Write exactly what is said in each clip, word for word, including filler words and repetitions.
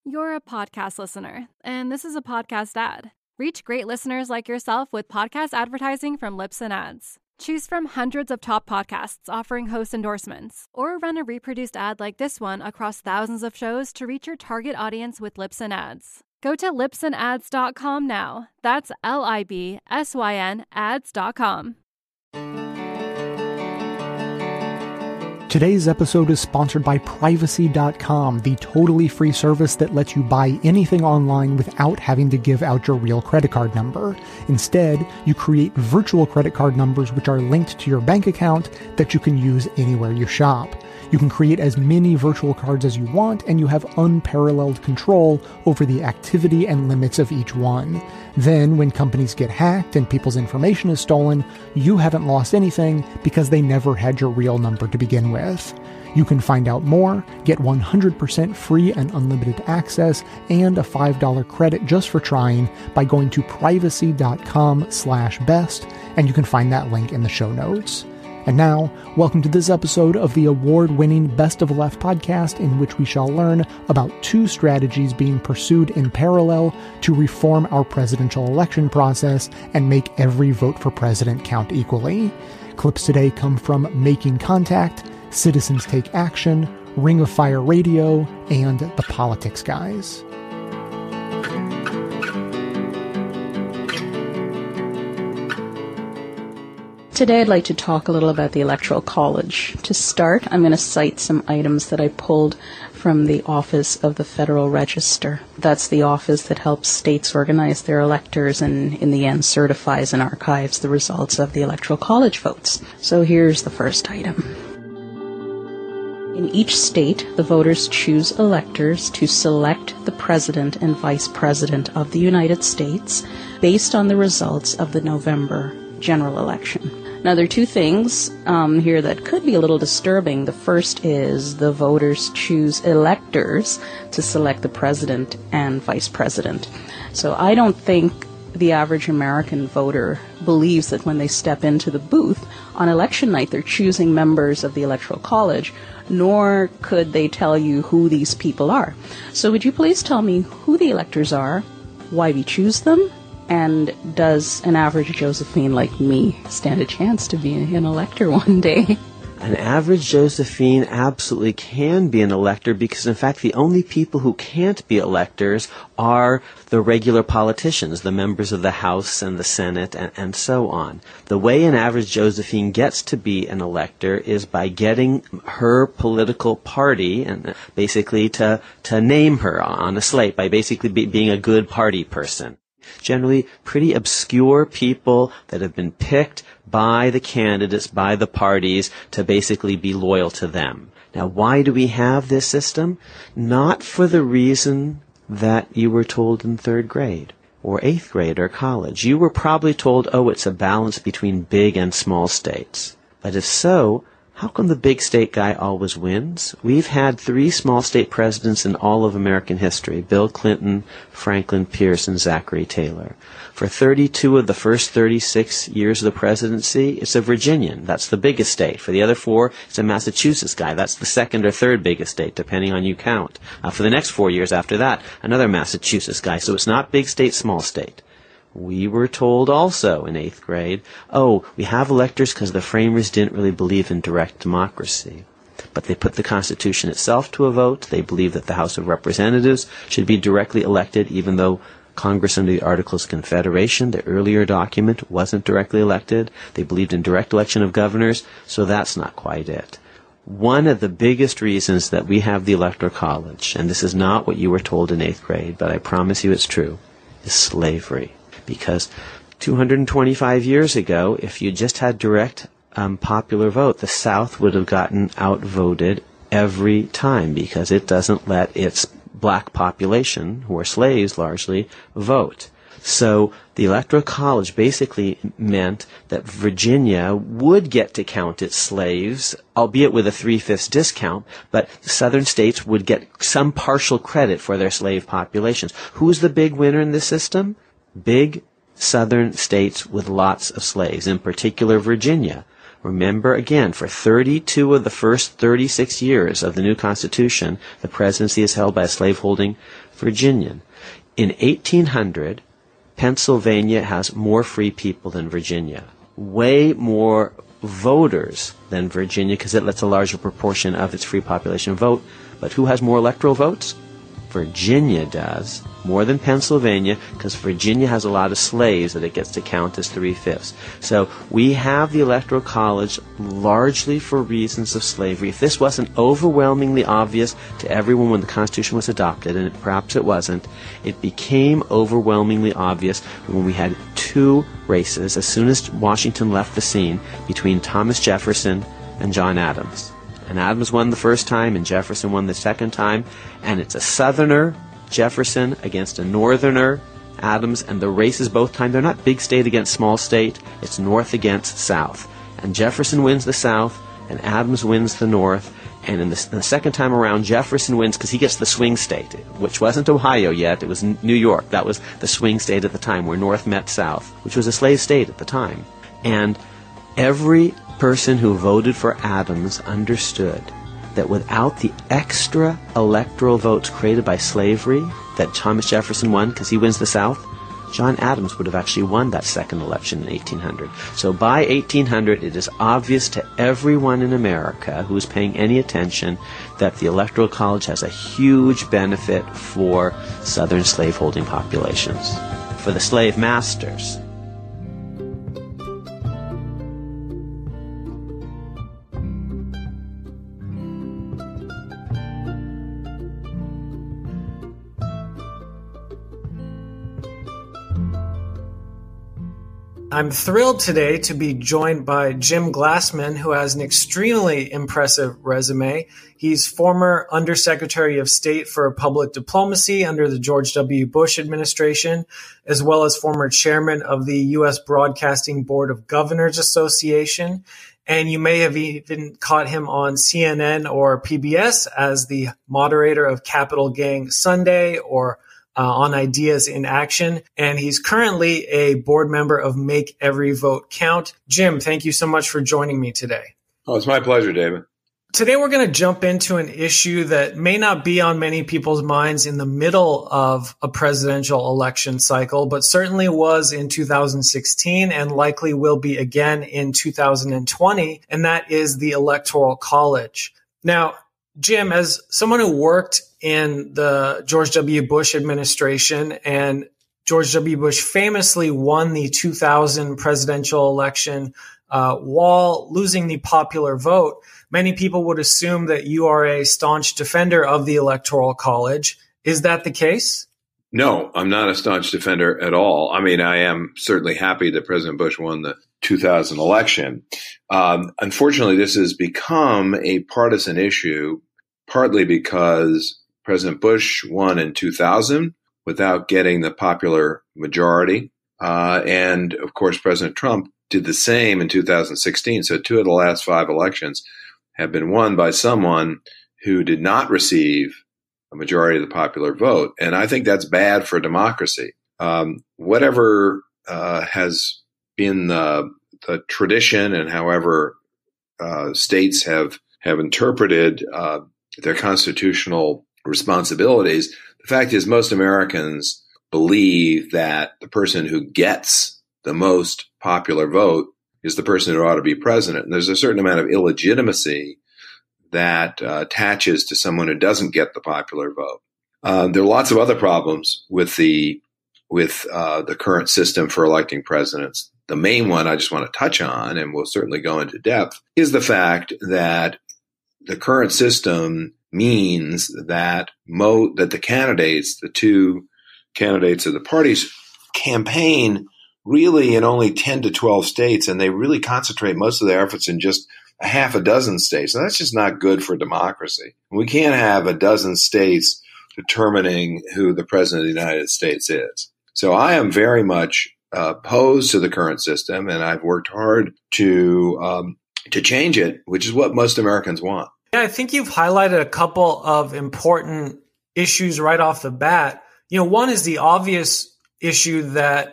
You're a podcast listener, and this is a podcast ad. Reach great listeners like yourself with podcast advertising from Libsyn Ads. Choose from hundreds of top podcasts offering host endorsements, or run a reproduced ad like this one across thousands of shows to reach your target audience with Libsyn Ads. Go to libsyn ads dot com now. That's L I B S Y N ads dot com. Today's episode is sponsored by Privacy dot com, the totally free service that lets you buy anything online without having to give out your real credit card number. Instead, you create virtual credit card numbers which are linked to your bank account that you can use anywhere you shop. You can create as many virtual cards as you want, and you have unparalleled control over the activity and limits of each one. Then, when companies get hacked and people's information is stolen, you haven't lost anything because they never had your real number to begin with. You can find out more, get one hundred percent free and unlimited access, and a five dollars credit just for trying by going to privacy dot com slash best, and you can find that link in the show notes. And now, welcome to this episode of the award-winning Best of Left podcast, in which we shall learn about two strategies being pursued in parallel to reform our presidential election process and make every vote for president count equally. Clips today come from Making Contact, Citizens Take Action, Ring of Fire Radio, and The Politics Guys. Today I'd like to talk a little about the Electoral College. To start, I'm going to cite some items that I pulled from the Office of the Federal Register. That's the office that helps states organize their electors and, in the end, certifies and archives the results of the Electoral College votes. So here's the first item. In each state, the voters choose electors to select the President and Vice President of the United States based on the results of the November general election. Now, there are two things um, here that could be a little disturbing. The first is the voters choose electors to select the president and vice president. So I don't think the average American voter believes that when they step into the booth on election night, they're choosing members of the Electoral College, nor could they tell you who these people are. So would you please tell me who the electors are, why we choose them, and does an average Josephine like me stand a chance to be an elector one day? An average Josephine absolutely can be an elector because, in fact, the only people who can't be electors are the regular politicians, the members of the House and the Senate, and, and so on. The way an average Josephine gets to be an elector is by getting her political party and basically to, to name her on a slate, by basically be, being a good party person. Generally pretty obscure people that have been picked by the candidates, by the parties, to basically be loyal to them. Now, why do we have this system? Not for the reason that you were told in third grade or eighth grade or college. You were probably told, oh, it's a balance between big and small states. But if so, how come the big state guy always wins? We've had three small state presidents in all of American history: Bill Clinton, Franklin Pierce, and Zachary Taylor. For thirty-two of the first thirty-six years of the presidency, it's a Virginian. That's the biggest state. For the other four, it's a Massachusetts guy. That's the second or third biggest state, depending on you count. Uh, for the next four years after that, another Massachusetts guy. So it's not big state, small state. We were told also in eighth grade, oh, we have electors because the framers didn't really believe in direct democracy. But they put the Constitution itself to a vote. They believed that the House of Representatives should be directly elected, even though Congress under the Articles of Confederation, the earlier document, wasn't directly elected. They believed in direct election of governors, so that's not quite it. One of the biggest reasons that we have the Electoral College, and this is not what you were told in eighth grade, but I promise you it's true, is slavery. Because two hundred twenty-five years ago, if you just had direct um, popular vote, the South would have gotten outvoted every time because it doesn't let its black population, who are slaves largely, vote. So the Electoral College basically meant that Virginia would get to count its slaves, albeit with a three-fifths discount, but southern states would get some partial credit for their slave populations. Who's the big winner in this system? Big southern states with lots of slaves, in particular Virginia. Remember, again, for thirty-two of the first thirty-six years of the new Constitution, the presidency is held by a slaveholding Virginian. In eighteen hundred, Pennsylvania has more free people than Virginia. Way more voters than Virginia because it lets a larger proportion of its free population vote. But who has more electoral votes? Virginia does, more than Pennsylvania, because Virginia has a lot of slaves that it gets to count as three-fifths. So we have the Electoral College largely for reasons of slavery. If this wasn't overwhelmingly obvious to everyone when the Constitution was adopted, and perhaps it wasn't, it became overwhelmingly obvious when we had two races, as soon as Washington left the scene, between Thomas Jefferson and John Adams. And Adams won the first time, and Jefferson won the second time. And it's a Southerner, Jefferson, against a Northerner, Adams. And the races both times, they're not big state against small state. It's North against South. And Jefferson wins the South, and Adams wins the North. And in the, in the second time around, Jefferson wins because he gets the swing state, which wasn't Ohio yet. It was New York. That was the swing state at the time, where North met South, which was a slave state at the time. And every person who voted for Adams understood that without the extra electoral votes created by slavery that Thomas Jefferson won because he wins the South, John Adams would have actually won that second election in eighteen hundred. So by eighteen hundred, it is obvious to everyone in America who is paying any attention that the Electoral College has a huge benefit for Southern slaveholding populations, for the slave masters. I'm thrilled today to be joined by Jim Glassman, who has an extremely impressive resume. He's former Undersecretary of State for Public Diplomacy under the George W. Bush administration, as well as former chairman of the U S Broadcasting Board of Governors Association. And you may have even caught him on C N N or P B S as the moderator of Capitol Gang Sunday or Uh, on Ideas in Action, and he's currently a board member of Make Every Vote Count. Jim, thank you so much for joining me today. Oh, it's my pleasure, David. Today we're going to jump into an issue that may not be on many people's minds in the middle of a presidential election cycle, but certainly was in two thousand sixteen and likely will be again in two thousand twenty, and that is the Electoral College. Now, Jim, as someone who worked in the George W. Bush administration, and George W. Bush famously won the two thousand presidential election uh, while losing the popular vote, many people would assume that you are a staunch defender of the Electoral College. Is that the case? No, I'm not a staunch defender at all. I mean, I am certainly happy that President Bush won the two thousand election. Um, unfortunately, this has become a partisan issue, partly because President Bush won in two thousand without getting the popular majority. Uh, and, of course, President Trump did the same in two thousand sixteen. So two of the last five elections have been won by someone who did not receive a majority of the popular vote. And I think that's bad for democracy. Um, whatever uh, has been the, the tradition and however uh, states have, have interpreted uh, their constitutional responsibilities, the fact is most Americans believe that the person who gets the most popular vote is the person who ought to be president. And there's a certain amount of illegitimacy that uh, attaches to someone who doesn't get the popular vote. Uh, there are lots of other problems with the with uh, the current system for electing presidents. The main one I just want to touch on, and we'll certainly go into depth, is the fact that the current system means that mo- that the candidates, the two candidates of the parties, campaign really in only ten to twelve states, and they really concentrate most of their efforts in just a half a dozen states. And that's just not good for democracy. We can't have a dozen states determining who the president of the United States is. So I am very much uh, opposed to the current system, and I've worked hard to um, to change it, which is what most Americans want. Yeah, I think you've highlighted a couple of important issues right off the bat. You know, one is the obvious issue that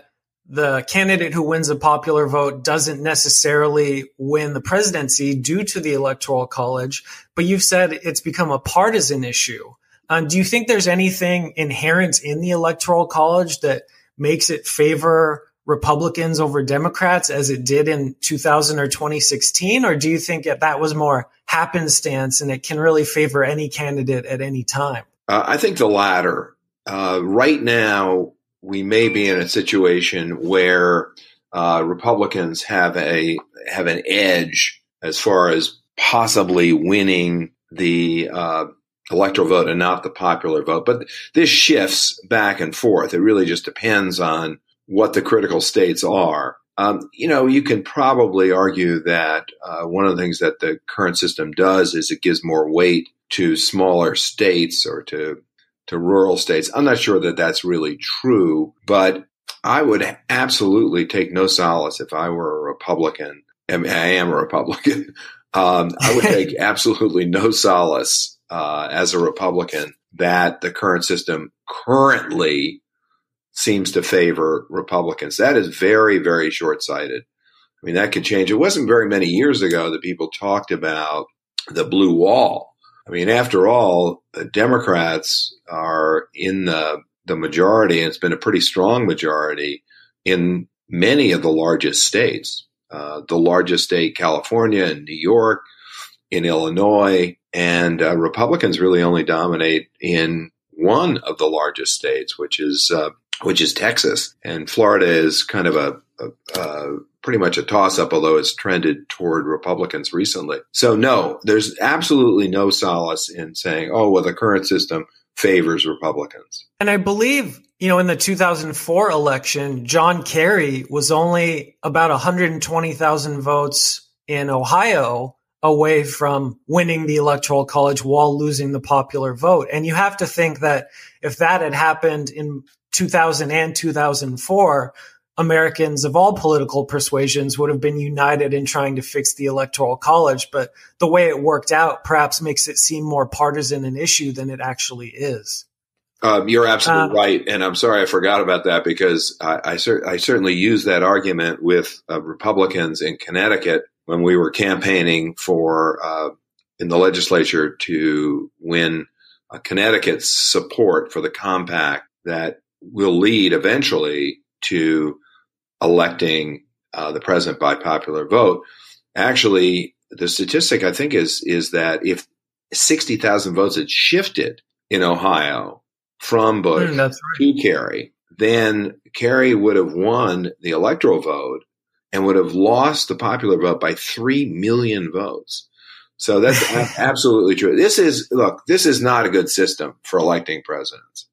the candidate who wins a popular vote doesn't necessarily win the presidency due to the Electoral College, but you've said it's become a partisan issue. Um, do you think there's anything inherent in the Electoral College that makes it favor Republicans over Democrats as it did in two thousand or twenty sixteen? Or do you think that that was more happenstance and it can really favor any candidate at any time? Uh, I think the latter. Uh, right now, we may be in a situation where uh, Republicans have a have an edge as far as possibly winning the uh, electoral vote and not the popular vote. But this shifts back and forth. It really just depends on what the critical states are. Um, you know, you can probably argue that uh, one of the things that the current system does is it gives more weight to smaller states or to to rural states. I'm not sure that that's really true, but I would absolutely take no solace if I were a Republican. I mean, I am a Republican. Um, I would take absolutely no solace uh, as a Republican that the current system currently seems to favor Republicans. That is very, very short-sighted. I mean, that could change. It wasn't very many years ago that people talked about the blue wall. I mean, after all, the Democrats are in the, the majority, and it's been a pretty strong majority in many of the largest states. Uh, the largest state, California and New York, in Illinois, and uh, Republicans really only dominate in one of the largest states, which is uh, which is Texas. And Florida is kind of a, a, a pretty much a toss-up, although it's trended toward Republicans recently. So no, there's absolutely no solace in saying, oh, well, the current system favors Republicans. And I believe, you know, in the two thousand four election, John Kerry was only about one hundred twenty thousand votes in Ohio away from winning the Electoral College while losing the popular vote. And you have to think that if that had happened in two thousand and two thousand four, Americans of all political persuasions would have been united in trying to fix the Electoral College. But the way it worked out perhaps makes it seem more partisan an issue than it actually is. Um, you're absolutely uh, right. And I'm sorry I forgot about that, because I, I, cer- I certainly used that argument with uh, Republicans in Connecticut when we were campaigning for uh, in the legislature to win uh, Connecticut's support for the compact that will lead eventually to electing uh, the president by popular vote. Actually, the statistic, I think, is is that if sixty thousand votes had shifted in Ohio from Bush mm, that's right. to Kerry, then Kerry would have won the electoral vote and would have lost the popular vote by three million votes. So that's absolutely true. This is, look, this is not a good system for electing presidents.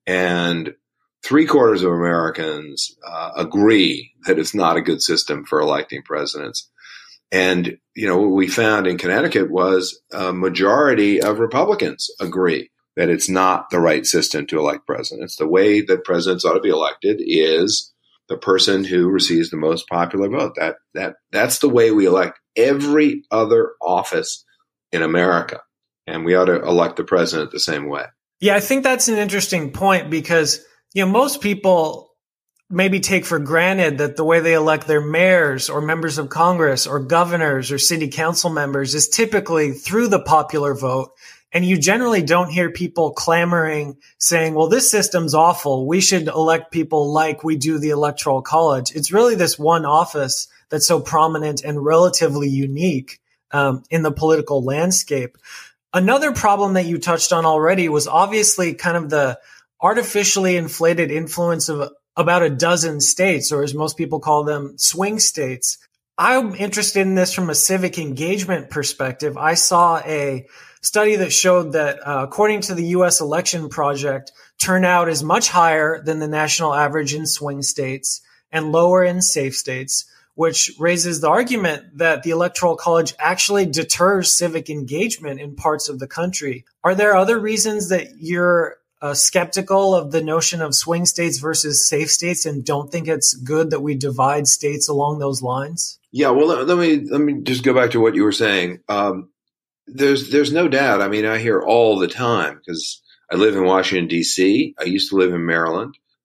And three quarters of Americans uh, agree that it's not a good system for electing presidents. And, you know, what we found in Connecticut was a majority of Republicans agree that it's not the right system to elect presidents. The way that presidents ought to be elected is the person who receives the most popular vote. That that that's the way we elect every other office in America. And we ought to elect the president the same way. Yeah, I think that's an interesting point because, you know, most people maybe take for granted that the way they elect their mayors or members of Congress or governors or city council members is typically through the popular vote. And you generally don't hear people clamoring saying, well, this system's awful. We should elect people like we do the Electoral College. It's really this one office that's so prominent and relatively unique um, in the political landscape. Another problem that you touched on already was obviously kind of the artificially inflated influence of about a dozen states, or as most people call them, swing states. I'm interested in this from a civic engagement perspective. I saw a study that showed that uh, according to the U S Election Project, turnout is much higher than the national average in swing states and lower in safe states, which raises the argument that the Electoral College actually deters civic engagement in parts of the country. Are there other reasons that you're uh, skeptical of the notion of swing states versus safe states and don't think it's good that we divide states along those lines? Yeah, well, let, let me let me just go back to what you were saying. Um, There's there's no doubt. I mean, I hear all the time because I live in Washington, D C. I used to live in Maryland,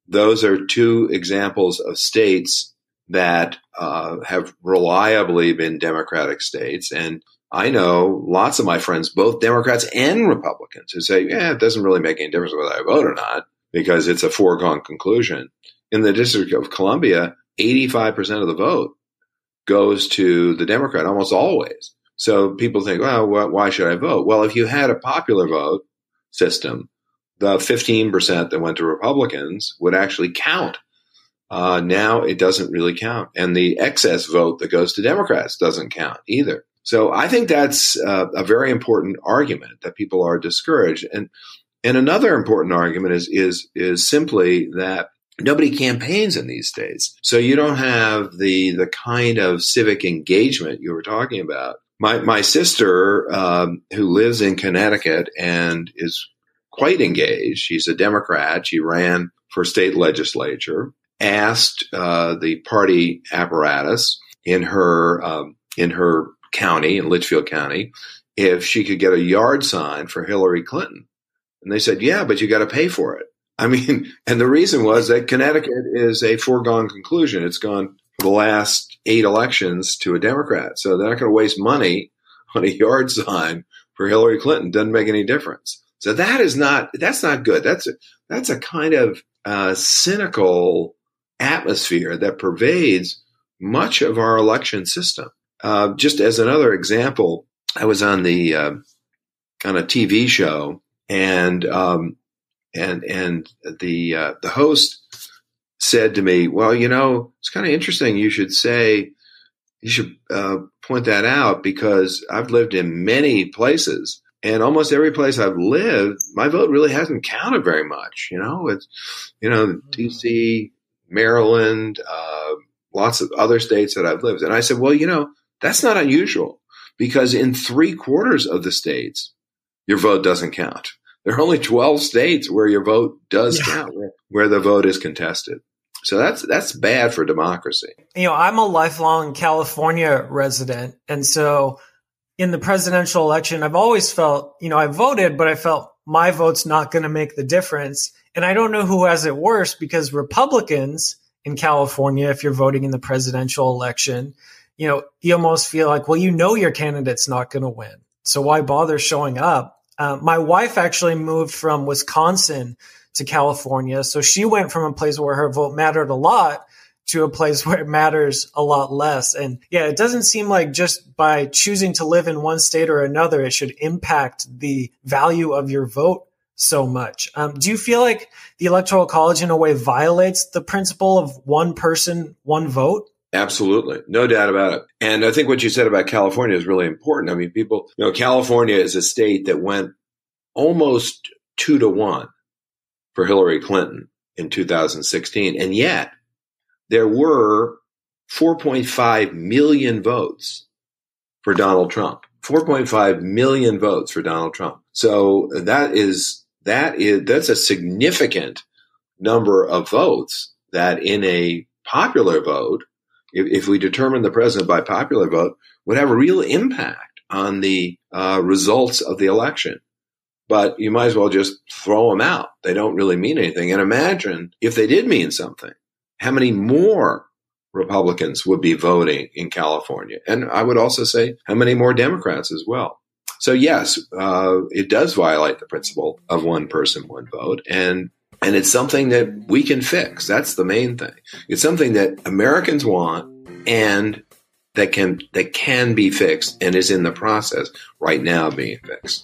those are two examples of states that uh, have reliably been Democratic states. And I know lots of my friends, both Democrats and Republicans, who say, yeah, it doesn't really make any difference whether I vote or not, because it's a foregone conclusion. In the District of Columbia, eighty-five percent of the vote goes to the Democrat, almost always. So people think, well, why should I vote? Well, if you had a popular vote system, the fifteen percent that went to Republicans would actually count. Uh, now it doesn't really count. And the excess vote that goes to Democrats doesn't count either. So I think that's uh, a very important argument, that people are discouraged. And and another important argument is is is simply that nobody campaigns in these states. So you don't have the the kind of civic engagement you were talking about. My my sister, um, who lives in Connecticut and is quite engaged, she's a Democrat. She ran for state legislature, asked uh, the party apparatus in her um, in her county, in Litchfield County, if she could get a yard sign for Hillary Clinton. And they said, yeah, but you got to pay for it. I mean, and the reason was that Connecticut is a foregone conclusion. It's gone for the last eight elections to a Democrat. So they're not going to waste money on a yard sign for Hillary Clinton. Doesn't make any difference. So that is not, that's not good. That's a, that's a kind of uh, cynical atmosphere that pervades much of our election system. Uh, just as another example, I was on the, uh, on a T V show, and, um, and, and the, uh, the host said to me, well, you know, it's kind of interesting. You should say, you should, uh, point that out, because I've lived in many places, and almost every place I've lived, my vote really hasn't counted very much. You know, it's, you know, D C, Maryland, uh, lots of other states that I've lived. And I said, well, you know, that's not unusual, because in three quarters of the states, your vote doesn't count. There are only twelve states where your vote does yeah. count, where, where the vote is contested. So that's that's bad for democracy. You know, I'm a lifelong California resident. And so in the presidential election, I've always felt, you know, I voted, but I felt my vote's not going to make the difference. And I don't know who has it worse, because Republicans in California, if you're voting in the presidential election, you know, you almost feel like, well, you know, your candidate's not going to win, so why bother showing up? Uh, my wife actually moved from Wisconsin to California, so she went from a place where her vote mattered a lot to a place where it matters a lot less. And yeah, it doesn't seem like just by choosing to live in one state or another, it should impact the value of your vote so much. Um, do you feel like the Electoral College in a way violates the principle of one person, one vote? Absolutely. No doubt about it. And I think what you said about California is really important. I mean, people, you know, California is a state that went almost two to one for Hillary Clinton in two thousand sixteen. And yet there were four point five million votes for Donald Trump, four point five million votes for Donald Trump. So that is, that is, that's a significant number of votes that in a popular vote, If, if we determine the president by popular vote, would have a real impact on the uh, results of the election. But you might as well just throw them out. They don't really mean anything. And imagine if they did mean something, how many more Republicans would be voting in California? And I would also say how many more Democrats as well. So yes, uh, it does violate the principle of one person, one vote. And And it's something that we can fix. That's the main thing. It's something that Americans want and that can that can be fixed and is in the process right now being fixed.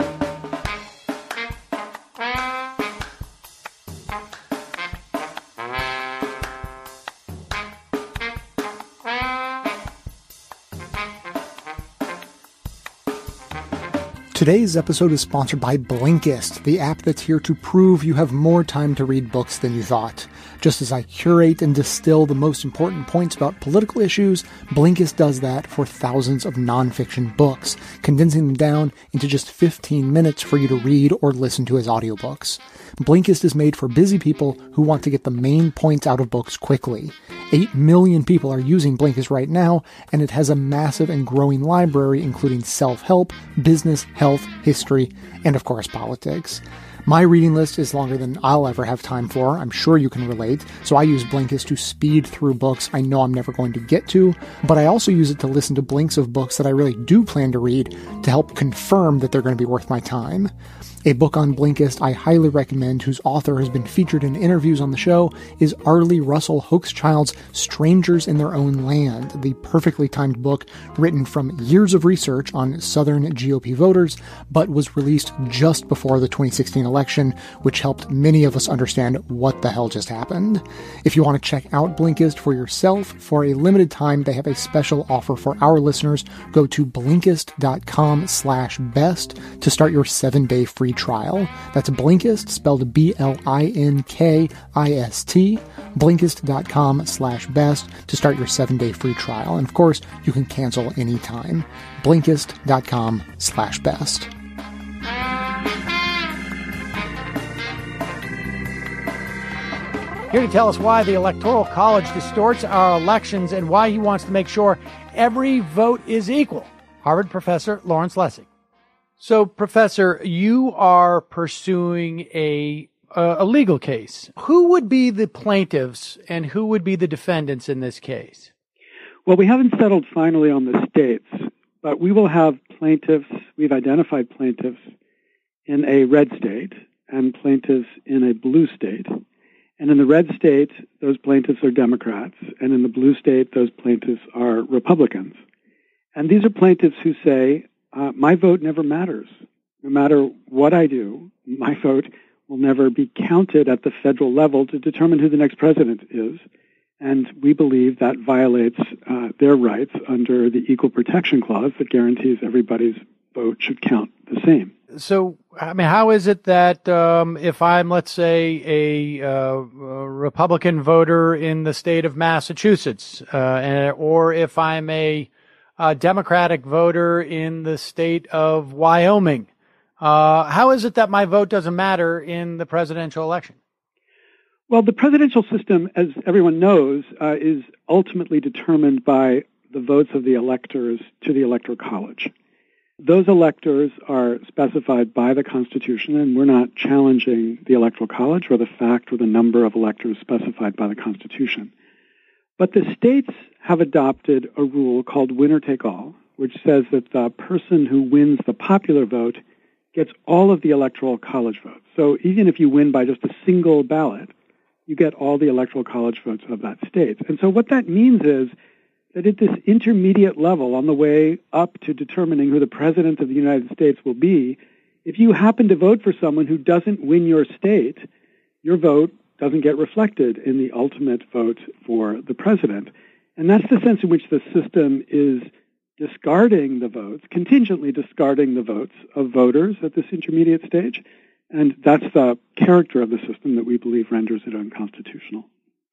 Today's episode is sponsored by Blinkist, the app that's here to prove you have more time to read books than you thought. Just as I curate and distill the most important points about political issues, Blinkist does that for thousands of nonfiction books, condensing them down into just fifteen minutes for you to read or listen to as audiobooks. Blinkist is made for busy people who want to get the main points out of books quickly. Eight million people are using Blinkist right now, and it has a massive and growing library including self-help, business, health, history, and of course politics. My reading list is longer than I'll ever have time for. I'm sure you can relate. So I use Blinkist to speed through books I know I'm never going to get to, but I also use it to listen to blinks of books that I really do plan to read to help confirm that they're going to be worth my time. A book on Blinkist I highly recommend, whose author has been featured in interviews on the show, is Arlie Russell Hochschild's Strangers in Their Own Land, the perfectly timed book written from years of research on Southern G O P voters, but was released just before the twenty sixteen election, which helped many of us understand what the hell just happened. If you want to check out Blinkist for yourself, for a limited time, they have a special offer for our listeners. Go to Blinkist.com slash best to start your seven-day free trial. That's Blinkist, spelled B L I N K I S T, Blinkist.com slash best to start your seven-day free trial. And of course, you can cancel anytime. Blinkist.com slash best. Here to tell us why the Electoral College distorts our elections and why he wants to make sure every vote is equal, Harvard professor Lawrence Lessig. So, Professor, you are pursuing a uh, a legal case. Who would be the plaintiffs and who would be the defendants in this case? Well, we haven't settled finally on the states, but we will have plaintiffs. We've identified plaintiffs in a red state and plaintiffs in a blue state. And in the red state, those plaintiffs are Democrats, and in the blue state, those plaintiffs are Republicans. And these are plaintiffs who say, Uh, my vote never matters. No matter what I do, my vote will never be counted at the federal level to determine who the next president is. And we believe that violates uh, their rights under the Equal Protection Clause that guarantees everybody's vote should count the same. So, I mean, how is it that um, if I'm, let's say, a, uh, a Republican voter in the state of Massachusetts, uh, or if I'm a A Democratic voter in the state of Wyoming, Uh, how is it that my vote doesn't matter in the presidential election? Well, the presidential system, as everyone knows, uh, is ultimately determined by the votes of the electors to the Electoral College. Those electors are specified by the Constitution, and we're not challenging the Electoral College or the fact or the number of electors specified by the Constitution. But the states have adopted a rule called winner-take-all, which says that the person who wins the popular vote gets all of the Electoral College votes. So even if you win by just a single ballot, you get all the Electoral College votes of that state. And so what that means is that at this intermediate level, on the way up to determining who the President of the United States will be, if you happen to vote for someone who doesn't win your state, your vote doesn't get reflected in the ultimate vote for the President. And that's the sense in which the system is discarding the votes, contingently discarding the votes of voters at this intermediate stage. And that's the character of the system that we believe renders it unconstitutional.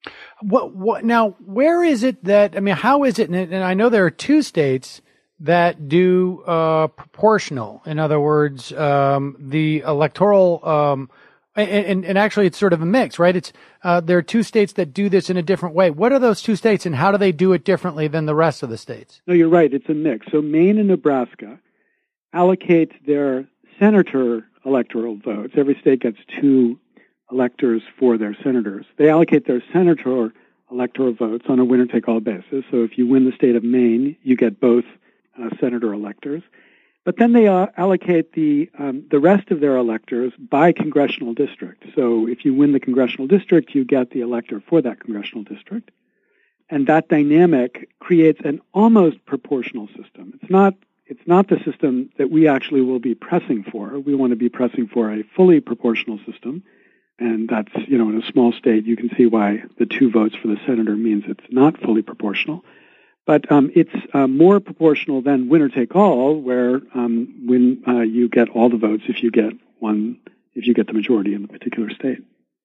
What, what, now, where is it that, I mean, how is it, and I know there are two states that do uh, proportional. In other words, um, the electoral, um, and, and actually it's sort of a mix, right? It's uh, there are two states that do this in a different way. What are those two states, and how do they do it differently than the rest of the states? No, you're right. It's a mix. So Maine and Nebraska allocate their senator electoral votes. Every state gets two electors for their senators. They allocate their senator electoral votes on a winner-take-all basis. So if you win the state of Maine, you get both uh, senator electors. But then they uh, allocate the um, the rest of their electors by congressional district. So if you win the congressional district, you get the elector for that congressional district. And that dynamic creates an almost proportional system. It's not It's not the system that we actually will be pressing for. We want to be pressing for a fully proportional system. And that's, you know, in a small state, you can see why the two votes for the senator means it's not fully proportional. But um, it's uh, more proportional than winner-take-all, where um, when uh, you get all the votes if you get one, if you get the majority in the particular state.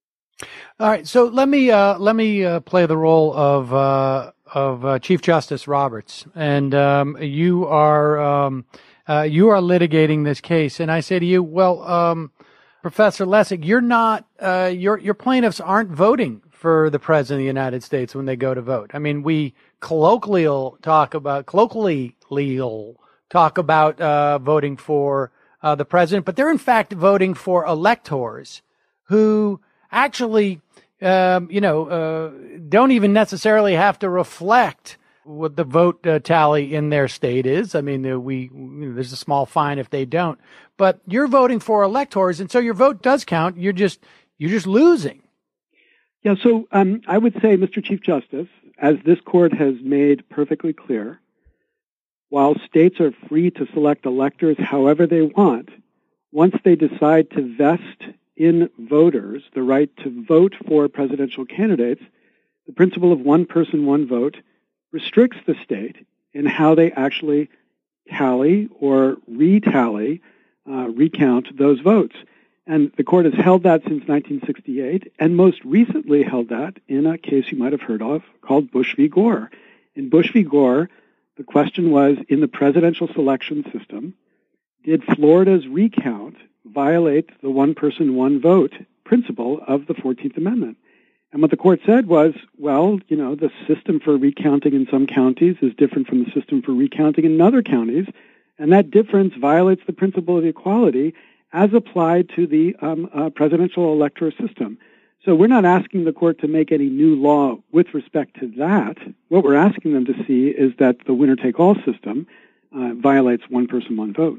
All right. So let me uh, let me uh, play the role of uh, of uh, Chief Justice Roberts, and um, you are um, uh, you are litigating this case, and I say to you, well, um, Professor Lessig, you're not uh, your your plaintiffs aren't voting for the President of the United States when they go to vote. I mean, we colloquially talk about colloquially talk about uh, voting for uh, the president, but they're in fact voting for electors who actually, um, you know, uh, don't even necessarily have to reflect what the vote uh, tally in their state is. I mean, uh, we, you know, there's a small fine if they don't, but you're voting for electors, and so your vote does count. You're just you're just losing. Yeah. So um, I would say, Mister Chief Justice, as this court has made perfectly clear, while states are free to select electors however they want, once they decide to vest in voters the right to vote for presidential candidates, the principle of one person, one vote restricts the state in how they actually tally or retally, uh, recount those votes. And the court has held that since nineteen sixty-eight, and most recently held that in a case you might have heard of called Bush v. Gore. In Bush v. Gore, the question was, in the presidential selection system, did Florida's recount violate the one person, one vote principle of the fourteenth Amendment? And what the court said was, well, you know, the system for recounting in some counties is different from the system for recounting in other counties, and that difference violates the principle of equality as applied to the um, uh, presidential electoral system. So we're not asking the court to make any new law with respect to that. What we're asking them to see is that the winner-take-all system uh, violates one person, one vote.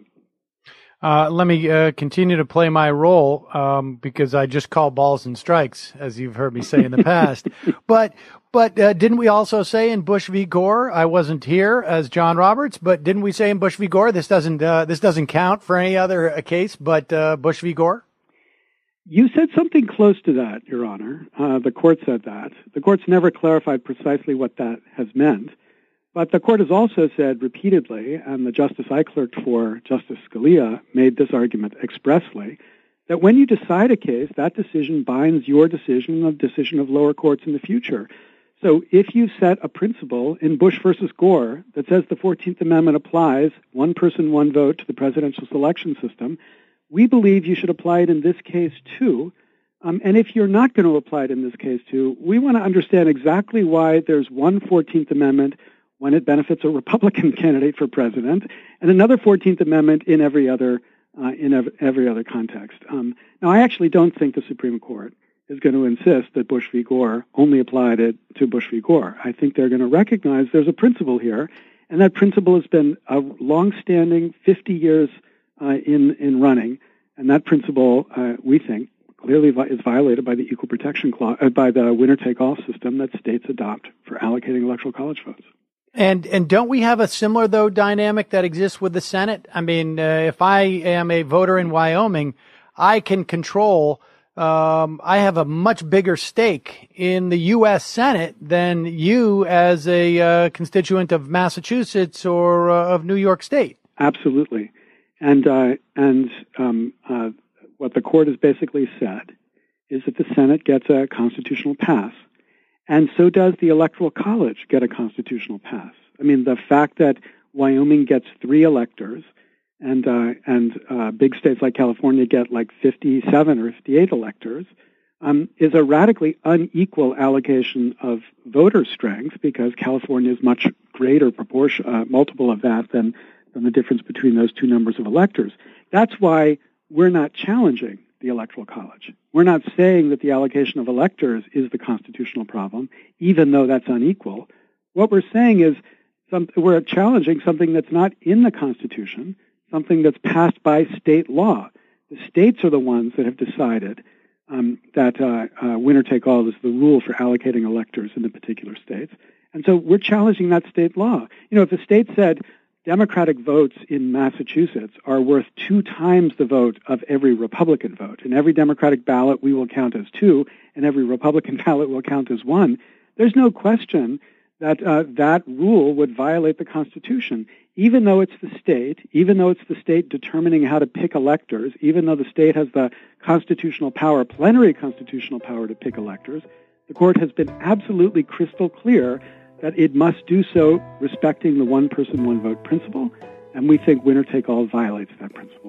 Uh, let me uh, continue to play my role um, because I just call balls and strikes, as you've heard me say in the past. but but uh, didn't we also say in Bush v. Gore? I wasn't here as John Roberts, but didn't we say in Bush v. Gore this doesn't uh, this doesn't count for any other uh, case but uh, Bush v. Gore? You said something close to that, Your Honor. Uh, the court said that. The court's never clarified precisely what that has meant. But the court has also said repeatedly, and the justice I clerked for, Justice Scalia, made this argument expressly, that when you decide a case, that decision binds your decision and the decision of lower courts in the future. So if you set a principle in Bush versus Gore that says the fourteenth Amendment applies one person, one vote to the presidential selection system, we believe you should apply it in this case too. Um, and if you're not going to apply it in this case too, we want to understand exactly why there's one fourteenth Amendment when it benefits a Republican candidate for president, and another fourteenth Amendment in every other uh, in ev- every other context. Um, now, I actually don't think the Supreme Court is going to insist that Bush v. Gore only applied it to Bush v. Gore. I think they're going to recognize there's a principle here, and that principle has been a long-standing, fifty years uh, in in running, and that principle, uh, we think, clearly vi- is violated by the Equal Protection Clause, uh, by the winner-take-all system that states adopt for allocating electoral college votes. And and don't we have a similar, though, dynamic that exists with the Senate? I mean, uh, if I am a voter in Wyoming, I can control, um, I have a much bigger stake in the U S Senate than you as a uh, constituent of Massachusetts or uh, of New York State. Absolutely. And, uh, and um, uh, what the court has basically said is that the Senate gets a constitutional pass. And so does the Electoral College get a constitutional pass. I mean, the fact that Wyoming gets three electors and uh, and uh, big states like California get like fifty-seven or fifty-eight electors um, is a radically unequal allocation of voter strength because California is much greater proportion, uh, multiple of that than, than the difference between those two numbers of electors. That's why we're not challenging the Electoral College. We're not saying that the allocation of electors is the constitutional problem, even though that's unequal. What we're saying is some, we're challenging something that's not in the Constitution, something that's passed by state law. The states are the ones that have decided um, that uh, uh, winner-take-all is the rule for allocating electors in the particular states. And so we're challenging that state law. You know, if the state said, Democratic votes in Massachusetts are worth two times the vote of every Republican vote. And every Democratic ballot we will count as two, and every Republican ballot will count as one. There's no question that uh, that rule would violate the Constitution, even though it's the state, even though it's the state determining how to pick electors, even though the state has the constitutional power, plenary constitutional power to pick electors. The court has been absolutely crystal clear that it must do so respecting the one person, one vote principle, and we think winner-take-all violates that principle.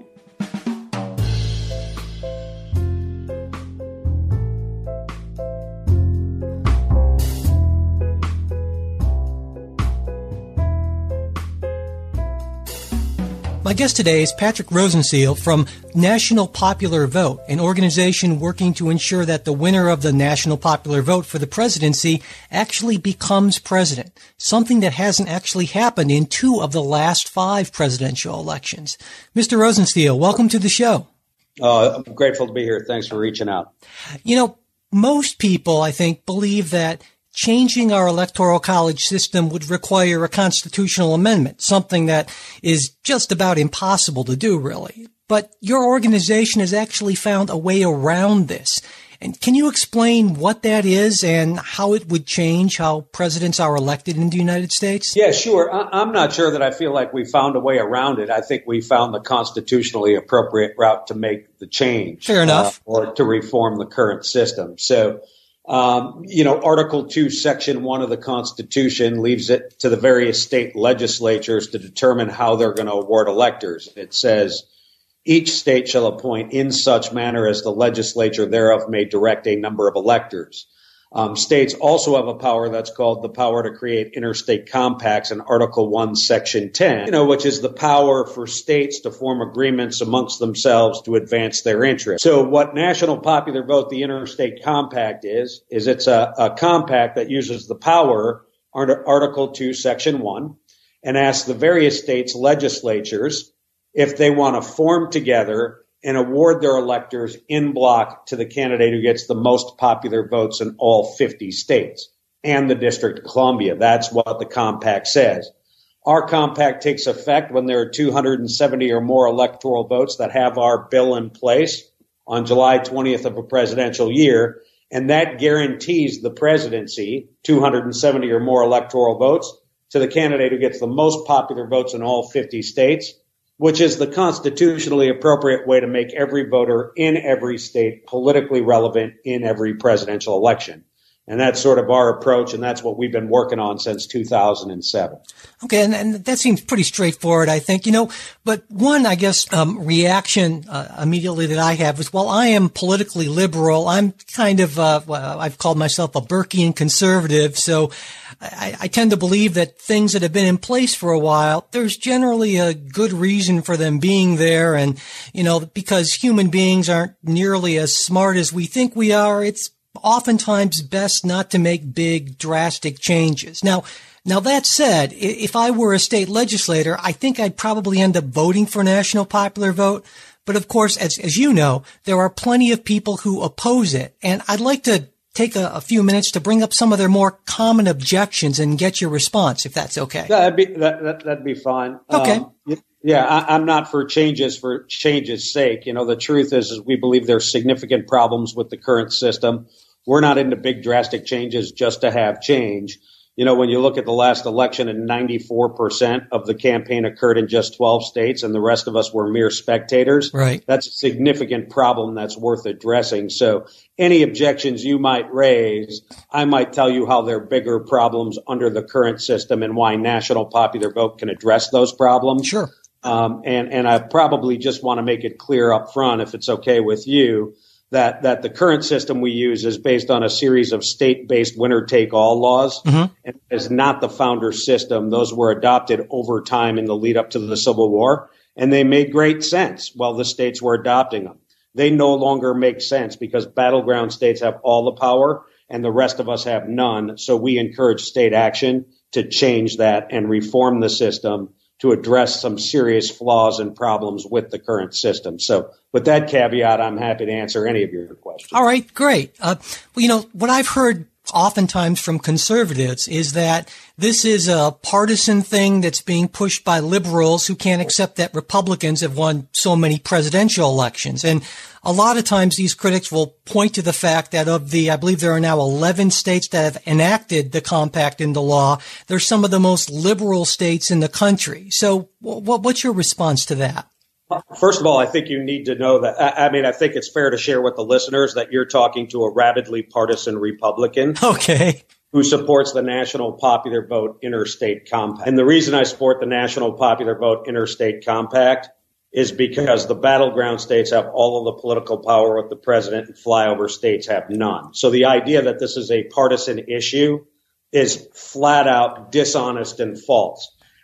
My guest today is Patrick Rosenstiel from National Popular Vote, an organization working to ensure that the winner of the National Popular Vote for the presidency actually becomes president, something that hasn't actually happened in two of the last five presidential elections. Mister Rosenstiel, welcome to the show. Uh, I'm grateful to be here. Thanks for reaching out. You know, most people, I think, believe that changing our electoral college system would require a constitutional amendment, something that is just about impossible to do, really. But your organization has actually found a way around this. And can you explain what that is and how it would change how presidents are elected in the United States? Yeah, sure. I- I'm not sure that I feel like we found a way around it. I think we found the constitutionally appropriate route to make the change. Fair enough. Uh, or to reform the current system. So, Um, you know, Article two, Section one of the Constitution leaves it to the various state legislatures to determine how they're going to award electors. It says, each state shall appoint in such manner as the legislature thereof may direct a number of electors. Um, states also have a power that's called the power to create interstate compacts in Article one, Section ten, you know, which is the power for states to form agreements amongst themselves to advance their interests. So what National Popular Vote, the Interstate Compact is, is it's a, a compact that uses the power under Article two, Section one, and asks the various states' legislatures if they want to form together and award their electors in block to the candidate who gets the most popular votes in all fifty states and the District of Columbia. That's what the compact says. Our compact takes effect when there are two hundred seventy or more electoral votes that have our bill in place on July twentieth of a presidential year, and that guarantees the presidency, two hundred seventy or more electoral votes, to the candidate who gets the most popular votes in all fifty states, which is the constitutionally appropriate way to make every voter in every state politically relevant in every presidential election. And that's sort of our approach, and that's what we've been working on since two thousand seven. Okay, and, and that seems pretty straightforward, I think. You know, but one, I guess, um, reaction uh, immediately that I have is, well, I am politically liberal. I'm kind of, uh, well, I've called myself a Burkean conservative, so I, I tend to believe that things that have been in place for a while, there's generally a good reason for them being there. And, you know, because human beings aren't nearly as smart as we think we are, it's oftentimes best not to make big, drastic changes. Now, now that said, if I were a state legislator, I think I'd probably end up voting for National Popular Vote. But of course, as, as you know, there are plenty of people who oppose it. And I'd like to take a, a few minutes to bring up some of their more common objections and get your response, if that's okay. That'd be, that, that, that'd be fine. Okay. Um, yeah, I, I'm not for changes for change's sake. You know, the truth is, is we believe there's significant problems with the current system. We're not into big drastic changes just to have change. You know, when you look at the last election and ninety-four percent of the campaign occurred in just twelve states and the rest of us were mere spectators, right? That's a significant problem that's worth addressing. So any objections you might raise, I might tell you how there are bigger problems under the current system and why National Popular Vote can address those problems. Sure. Um, and, and I probably just want to make it clear up front, if it's okay with you, that, that the current system we use is based on a series of state-based winner-take-all laws, mm-hmm. and is not the founder system. Those were adopted over time in the lead up to the Civil War, and they made great sense while the states were adopting them. They no longer make sense because battleground states have all the power and the rest of us have none. So we encourage state action to change that and reform the system to address some serious flaws and problems with the current system. So with that caveat, I'm happy to answer any of your questions. All right, great. Uh, well, you know, what I've heard oftentimes from conservatives is that this is a partisan thing that's being pushed by liberals who can't accept that Republicans have won so many presidential elections. And a lot of times these critics will point to the fact that of the, I believe there are now eleven states that have enacted the compact into law, they're some of the most liberal states in the country. So what, what's your response to that? First of all, I think you need to know that, I mean, I think it's fair to share with the listeners that you're talking to a rabidly partisan Republican. Okay. Who supports the National Popular Vote Interstate Compact. And the reason I support the National Popular Vote Interstate Compact is because the battleground states have all of the political power with the president and flyover states have none. So the idea that this is a partisan issue is flat out dishonest and false.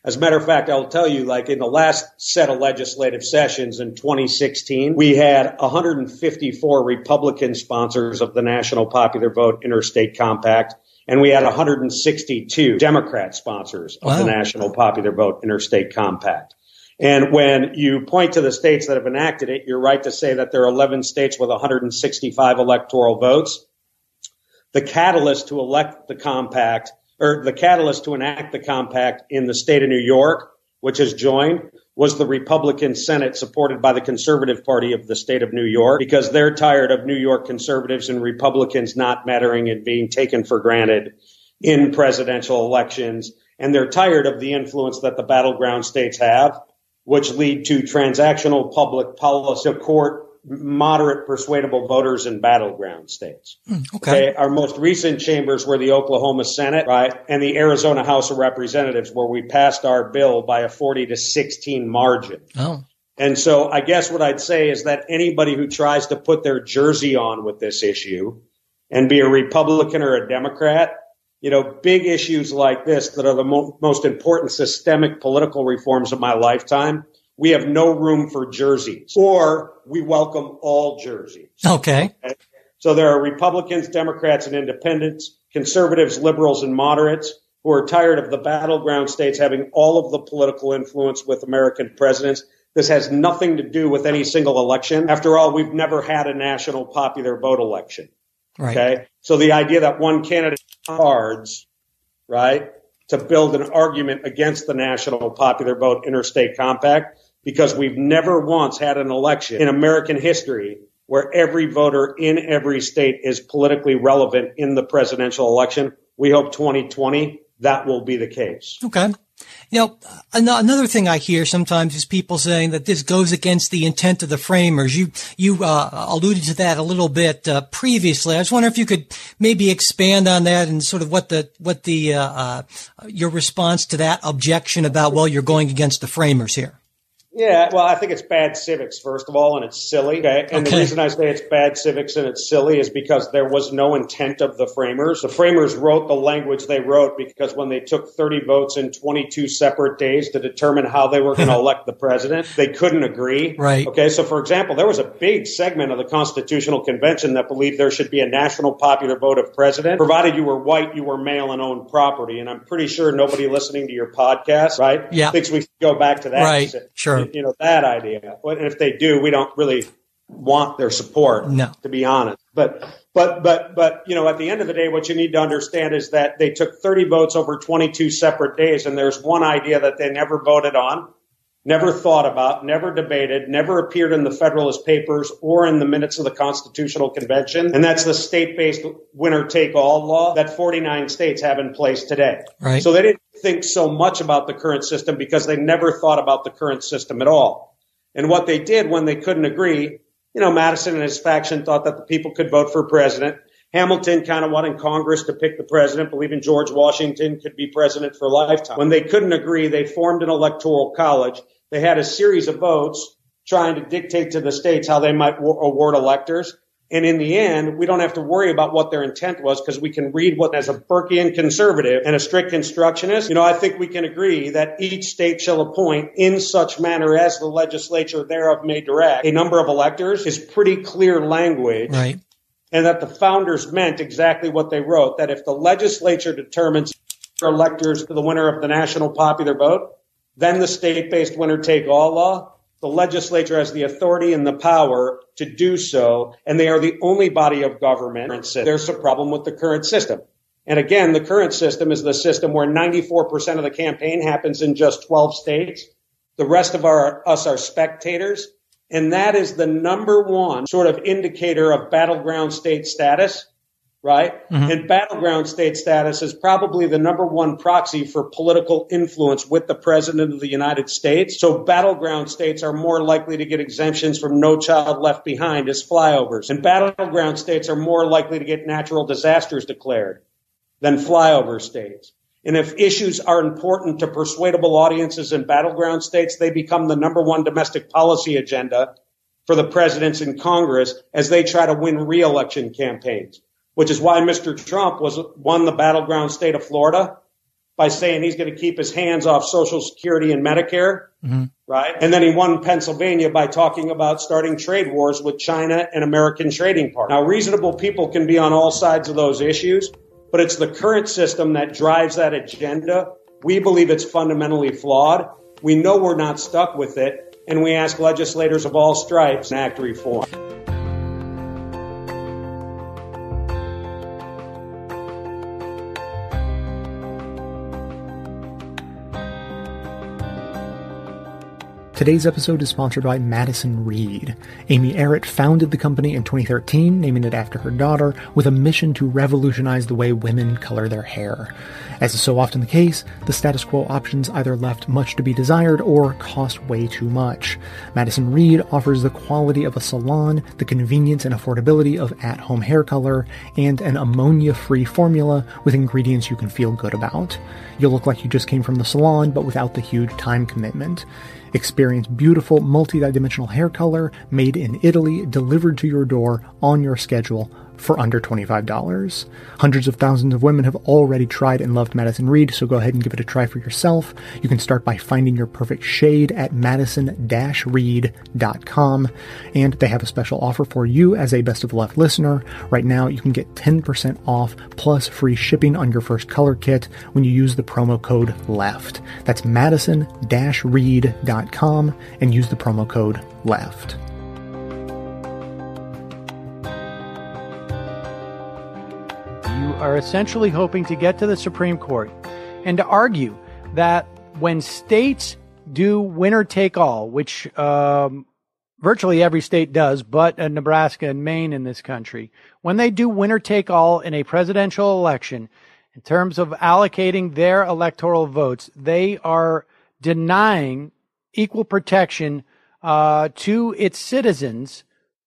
As a matter of fact, I'll tell you, like in the last set of legislative sessions in twenty sixteen, we had one hundred fifty-four Republican sponsors of the National Popular Vote Interstate Compact, and we had one hundred sixty-two Democrat sponsors of wow. the National Popular Vote Interstate Compact. And when you point to the states that have enacted it, you're right to say that there are eleven states with one hundred sixty-five electoral votes. The catalyst to elect the compact or the catalyst to enact the compact in the state of New York, which has joined, was the Republican Senate supported by the Conservative Party of the state of New York, because they're tired of New York conservatives and Republicans not mattering and being taken for granted in presidential elections. And they're tired of the influence that the battleground states have, which lead to transactional public policy support moderate, persuadable voters in battleground states. Mm, okay. okay. Our most recent chambers were the Oklahoma Senate, right, and the Arizona House of Representatives, where we passed our bill by a forty to sixteen margin. Oh. And so I guess what I'd say is that anybody who tries to put their jersey on with this issue and be a Republican or a Democrat, you know, big issues like this that are the mo- most important systemic political reforms of my lifetime, we have no room for jerseys, or we welcome all jerseys. Okay. okay. So there are Republicans, Democrats, and independents, conservatives, liberals, and moderates who are tired of the battleground states having all of the political influence with American presidents. This has nothing to do with any single election. After all, we've never had a national popular vote election. Right. Okay. So the idea that one candidate cards, right, to build an argument against the National Popular Vote Interstate Compact, because we've never once had an election in American history where every voter in every state is politically relevant in the presidential election. We hope twenty twenty that will be the case. Okay. You know, another thing I hear sometimes is people saying that this goes against the intent of the framers. You you uh, alluded to that a little bit uh, previously. I was wondering if you could maybe expand on that and sort of what the what the uh, uh, your response to that objection about, well, you're going against the framers here. Yeah, well, I think it's bad civics, first of all, and it's silly. Okay? And okay. the reason I say it's bad civics and it's silly is because there was no intent of the framers. The framers wrote the language they wrote because when they took thirty votes in twenty-two separate days to determine how they were going to elect the president, they couldn't agree. Right. Okay, so for example, there was a big segment of the Constitutional Convention that believed there should be a national popular vote of president, provided you were white, you were male, and owned property. And I'm pretty sure nobody listening to your podcast, right, yeah. thinks we should go back to that. Right, sure. You know, that idea. And if they do, we don't really want their support, no. to be honest. But, but, but, but, you know, at the end of the day, what you need to understand is that they took thirty votes over twenty-two separate days. And there's one idea that they never voted on, never thought about, never debated, never appeared in the Federalist Papers or in the minutes of the Constitutional Convention. And that's the state-based winner-take-all law that forty-nine states have in place today. Right. So they didn't think so much about the current system because they never thought about the current system at all. And what they did when they couldn't agree, you know, Madison and his faction thought that the people could vote for president. Hamilton kind of wanted Congress to pick the president, believing George Washington could be president for a lifetime. When they couldn't agree, they formed an electoral college. They had a series of votes trying to dictate to the states how they might w- award electors. And in the end, we don't have to worry about what their intent was because we can read what, as a Burkean conservative and a strict constructionist, you know, I think we can agree that each state shall appoint in such manner as the legislature thereof may direct a number of electors is pretty clear language. Right. And that the founders meant exactly what they wrote, that if the legislature determines electors to the winner of the national popular vote, then the state-based winner-take-all law, the legislature has the authority and the power to do so, and they are the only body of government. There's a problem with the current system. And again, the current system is the system where ninety-four percent of the campaign happens in just twelve states. The rest of our us are spectators. And that is the number one sort of indicator of battleground state status, right? Mm-hmm. And battleground state status is probably the number one proxy for political influence with the president of the United States. So battleground states are more likely to get exemptions from No Child Left Behind as flyovers. And battleground states are more likely to get natural disasters declared than flyover states. And if issues are important to persuadable audiences in battleground states, they become the number one domestic policy agenda for the presidents in Congress as they try to win re-election campaigns, which is why Mister Trump was won the battleground state of Florida by saying he's going to keep his hands off Social Security and Medicare, mm-hmm. right? And then he won Pennsylvania by talking about starting trade wars with China and American trading partners. Now, reasonable people can be on all sides of those issues, but it's the current system that drives that agenda. We believe it's fundamentally flawed. We know we're not stuck with it, and we ask legislators of all stripes to enact reform. Today's episode is sponsored by Madison Reed. Amy Errett founded the company in twenty thirteen, naming it after her daughter, with a mission to revolutionize the way women color their hair. As is so often the case, the status quo options either left much to be desired or cost way too much. Madison Reed offers the quality of a salon, the convenience and affordability of at-home hair color, and an ammonia-free formula with ingredients you can feel good about. You'll look like you just came from the salon, but without the huge time commitment. Experience beautiful, multi-dimensional hair color made in Italy, delivered to your door on your schedule for under twenty-five dollars. Hundreds of thousands of women have already tried and loved Madison Reed, so go ahead and give it a try for yourself. You can start by finding your perfect shade at madison dash reed dot com, and they have a special offer for you as a Best of the Left listener. Right now, you can get ten percent off plus free shipping on your first color kit when you use the promo code LEFT. That's madison dash reed dot com and use the promo code LEFT. Are essentially hoping to get to the Supreme Court and to argue that when states do winner take all, which um, virtually every state does, but uh, Nebraska and Maine in this country, when they do winner take all in a presidential election, in terms of allocating their electoral votes, they are denying equal protection uh, to its citizens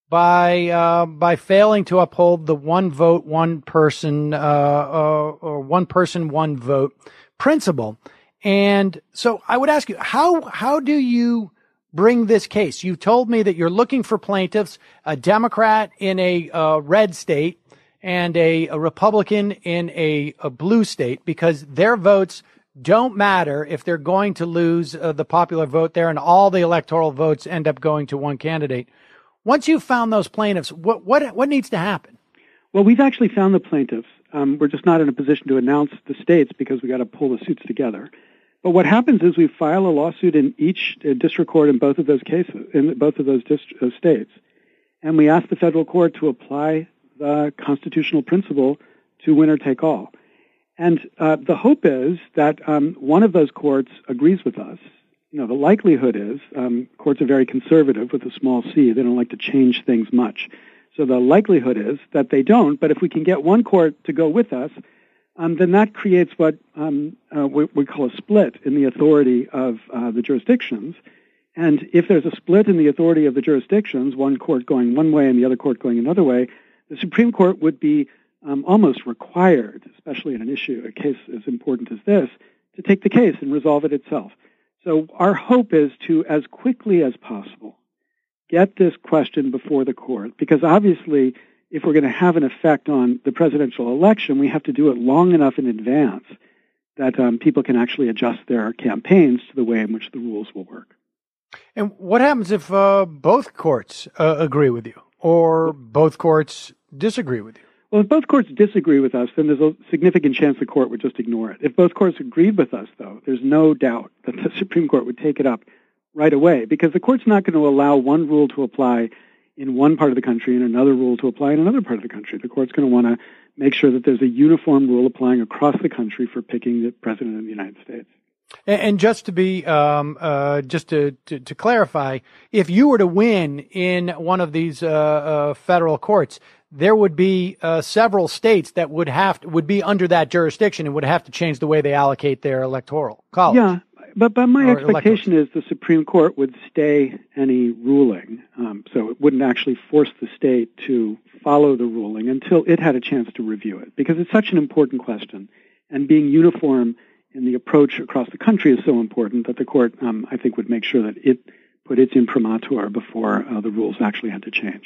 by uh, by failing to uphold the one vote, one person, uh, uh, or one person, one vote principle. And so I would ask you, how how do you bring this case? You told me that you're looking for plaintiffs, a Democrat in a uh, red state and a, a Republican in a, a blue state, because their votes don't matter if they're going to lose uh, the popular vote there, and all the electoral votes end up going to one candidate. Once you've found those plaintiffs, what what what needs to happen? Well, we've actually found the plaintiffs. Um, we're just not in a position to announce the states because we got to pull the suits together. But what happens is we file a lawsuit in each uh, district court in both of those cases, in both of those dist- uh, states, and we ask the federal court to apply the constitutional principle to winner take all. And uh, the hope is that um, one of those courts agrees with us. You know, the likelihood is um, courts are very conservative with a small c. They don't like to change things much. So the likelihood is that they don't. But if we can get one court to go with us, um, then that creates what um, uh, we, we call a split in the authority of uh, the jurisdictions. And if there's a split in the authority of the jurisdictions, one court going one way and the other court going another way, the Supreme Court would be um, almost required, especially in an issue, a case as important as this, to take the case and resolve it itself. So our hope is to, as quickly as possible, get this question before the court, because obviously if we're going to have an effect on the presidential election, we have to do it long enough in advance that um, people can actually adjust their campaigns to the way in which the rules will work. And what happens if uh, both courts uh, agree with you or both courts disagree with you? Well, if both courts disagree with us, then there's a significant chance the court would just ignore it. If both courts agreed with us, though, there's no doubt that the Supreme Court would take it up right away, because the court's not going to allow one rule to apply in one part of the country and another rule to apply in another part of the country. The court's going to want to make sure that there's a uniform rule applying across the country for picking the president of the United States. And just to be, um, uh, just to, to, to clarify, if you were to win in one of these uh, uh, federal courts, there would be uh, several states that would have to, would be under that jurisdiction and would have to change the way they allocate their electoral college. Yeah, but, but my expectation electors. is the Supreme Court would stay any ruling, um, so it wouldn't actually force the state to follow the ruling until it had a chance to review it, because it's such an important question, and being uniform in the approach across the country is so important that the court, um, I think, would make sure that it put its imprimatur before uh, the rules actually had to change.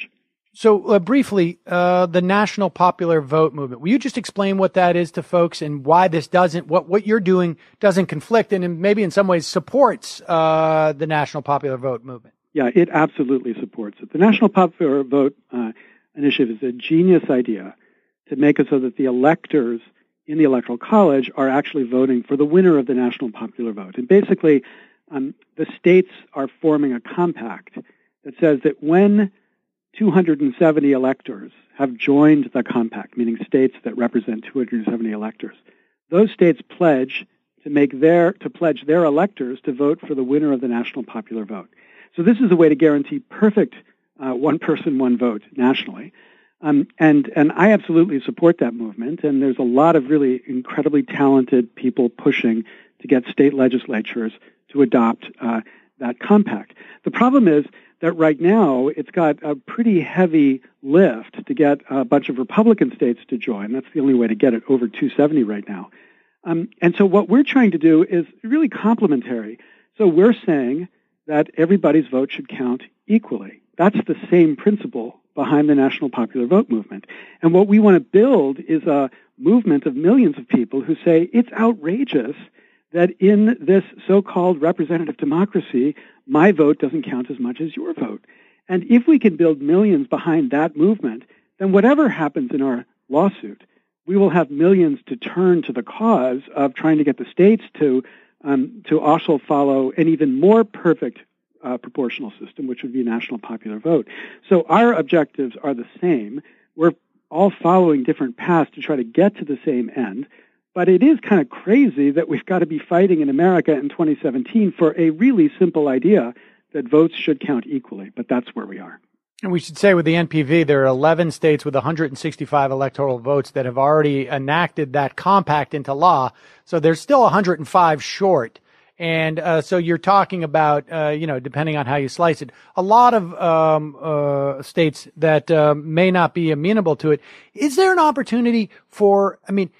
So uh, briefly, uh, the national popular vote movement. Will you just explain what that is to folks and why this doesn't, what, what you're doing doesn't conflict and in, maybe in some ways supports uh, the national popular vote movement? Yeah, it absolutely supports it. The National Popular Vote uh, Initiative is a genius idea to make it so that the electors in the Electoral College are actually voting for the winner of the national popular vote. And basically, um, the states are forming a compact that says that when two hundred seventy electors have joined the compact, meaning states that represent two hundred seventy electors, those states pledge to make their to pledge their electors to vote for the winner of the national popular vote. So this is a way to guarantee perfect uh, one person, one vote nationally. Um, and, and I absolutely support that movement. And there's a lot of really incredibly talented people pushing to get state legislatures to adopt uh, that compact. The problem is that right now it's got a pretty heavy lift to get a bunch of Republican states to join. That's the only way to get it over two seventy right now. Um, and so what we're trying to do is really complementary. So we're saying that everybody's vote should count equally. That's the same principle behind the national popular vote movement. And what we want to build is a movement of millions of people who say it's outrageous that in this so-called representative democracy, my vote doesn't count as much as your vote. And if we can build millions behind that movement, then whatever happens in our lawsuit, we will have millions to turn to the cause of trying to get the states to um, to also follow an even more perfect uh, proportional system, which would be a national popular vote. So our objectives are the same. We're all following different paths to try to get to the same end. But it is kind of crazy that we've got to be fighting in America in twenty seventeen for a really simple idea that votes should count equally. But that's where we are. And we should say with the N P V, there are eleven states with one hundred sixty-five electoral votes that have already enacted that compact into law. So there's still one hundred five short. And uh, so you're talking about, uh, you know, depending on how you slice it, a lot of um, uh, states that uh, may not be amenable to it. Is there an opportunity for, I mean,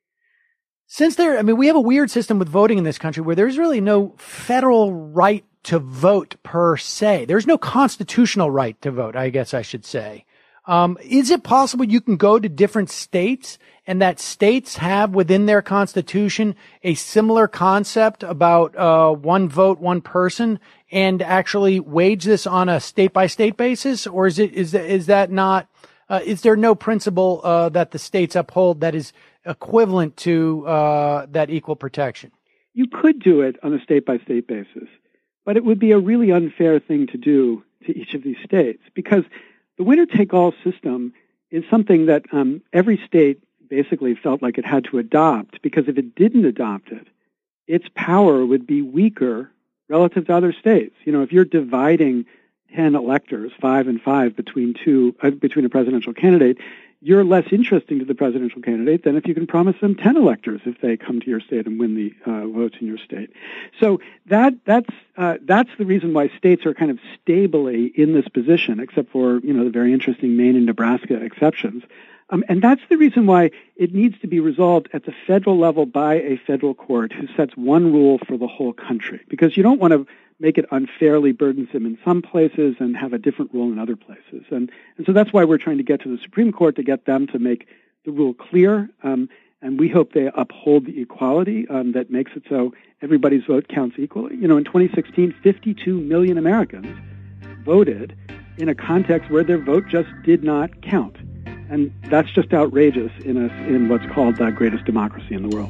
since there, I mean, we have a weird system with voting in this country where there's really no federal right to vote per se. There's no constitutional right to vote, I guess I should say. Um, is it possible you can go to different states and that states have within their constitution a similar concept about uh, one vote, one person, and actually wage this on a state by state basis? Or is it is that, is that not? Uh, is there no principle uh, that the states uphold that is equivalent to uh, that equal protection? You could do it on a state by state basis, but it would be a really unfair thing to do to each of these states because the winner-take-all system is something that um, every state basically felt like it had to adopt, because if it didn't adopt it, its power would be weaker relative to other states. You know, if you're dividing ten electors, five and five, between two uh, between a presidential candidate, you're less interesting to the presidential candidate than if you can promise them ten electors if they come to your state and win the uh, votes in your state. So that that's uh, that's the reason why states are kind of stably in this position, except for, you know, the very interesting Maine and Nebraska exceptions. Um, and that's the reason why it needs to be resolved at the federal level by a federal court who sets one rule for the whole country, because you don't want to make it unfairly burdensome in some places and have a different rule in other places. And, and so that's why we're trying to get to the Supreme Court to get them to make the rule clear. Um, and we hope they uphold the equality um, that makes it so everybody's vote counts equally. You know, in twenty sixteen, fifty-two million Americans voted in a context where their vote just did not count. And that's just outrageous in a, in what's called the greatest democracy in the world.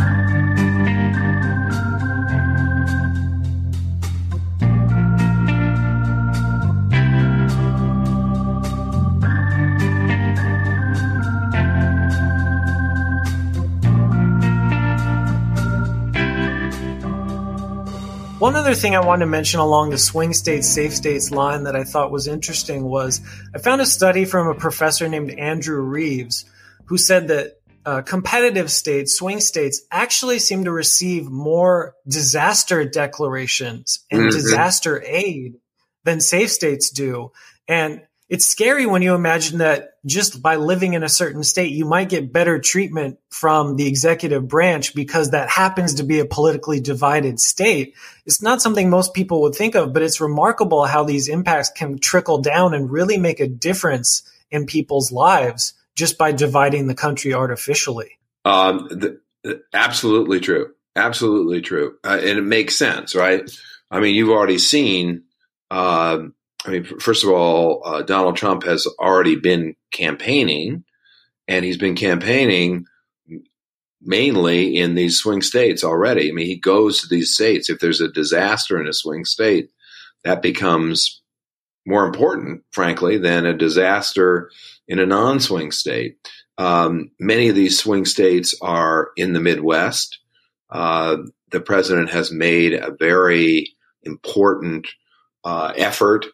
One other thing I wanted to mention along the swing states, safe states line that I thought was interesting was I found a study from a professor named Andrew Reeves who said that uh, competitive states, swing states, actually seem to receive more disaster declarations and mm-hmm. disaster aid than safe states do. And it's scary when you imagine that just by living in a certain state, you might get better treatment from the executive branch because that happens to be a politically divided state. It's not something most people would think of, but it's remarkable how these impacts can trickle down and really make a difference in people's lives just by dividing the country artificially. Um, the, the, absolutely true. Absolutely true. Uh, and it makes sense, right? I mean, you've already seen, um, I mean, first of all, uh, Donald Trump has already been campaigning, and he's been campaigning mainly in these swing states already. I mean, he goes to these states. If there's a disaster in a swing state, that becomes more important, frankly, than a disaster in a non-swing state. Um, many of these swing states are in the Midwest. Uh, the president has made a very important uh, effort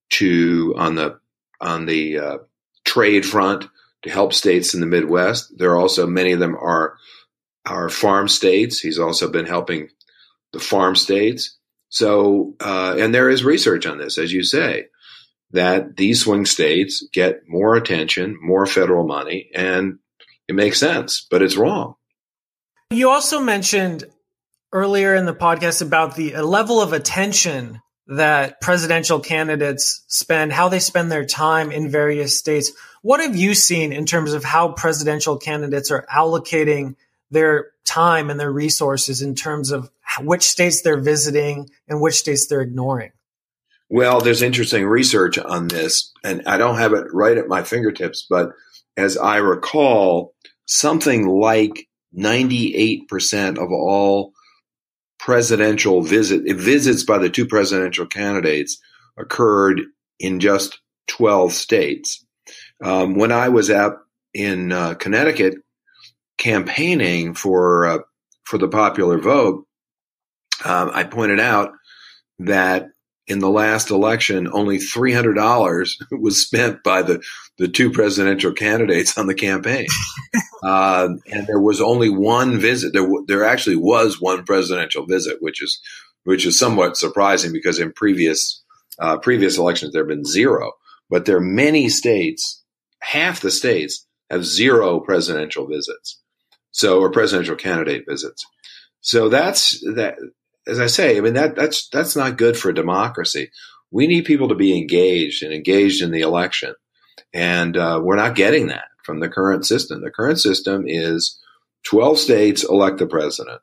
to on the on the uh, trade front to help states in the Midwest. There are also many of them are are farm states. He's also been helping the farm states. So, uh, and there is research on this, as you say, that these swing states get more attention, more federal money, and it makes sense, but it's wrong. You also mentioned earlier in the podcast about the level of attention that presidential candidates spend, how they spend their time in various states. What have you seen in terms of how presidential candidates are allocating their time and their resources in terms of which states they're visiting and which states they're ignoring? Well, there's interesting research on this, and I don't have it right at my fingertips, but as I recall, something like ninety-eight percent of all presidential visit visits by the two presidential candidates occurred in just twelve states. Um, when I was out in uh, Connecticut campaigning for uh, for the popular vote, um, I pointed out that in the last election, only three hundred dollars was spent by the, the two presidential candidates on the campaign. uh, and there was only one visit. There, there actually was one presidential visit, which is, which is somewhat surprising because in previous, uh, previous elections, there have been zero, but there are many states, half the states have zero presidential visits. So, or presidential candidate visits. So that's that. As I say, I mean, that that's that's not good for democracy. We need people to be engaged and engaged in the election. And uh, we're not getting that from the current system. The current system is twelve states elect the president.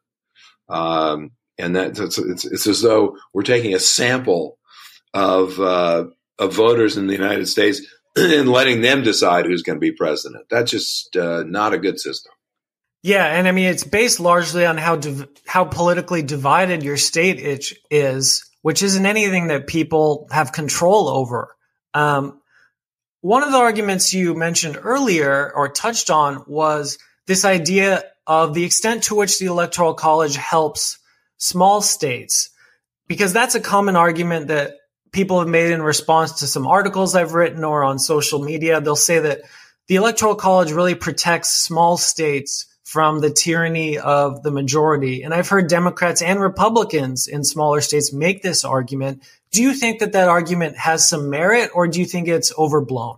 Um, and that it's, it's, it's as though we're taking a sample of, uh, of voters in the United States and letting them decide who's going to be president. That's just uh, not a good system. Yeah, and I mean, it's based largely on how div- how politically divided your state it is, which isn't anything that people have control over. Um, one of the arguments you mentioned earlier or touched on was this idea of the extent to which the Electoral College helps small states, because that's a common argument that people have made in response to some articles I've written or on social media. They'll say that the Electoral College really protects small states from the tyranny of the majority. And I've heard Democrats and Republicans in smaller states make this argument. Do you think that that argument has some merit, or do you think it's overblown?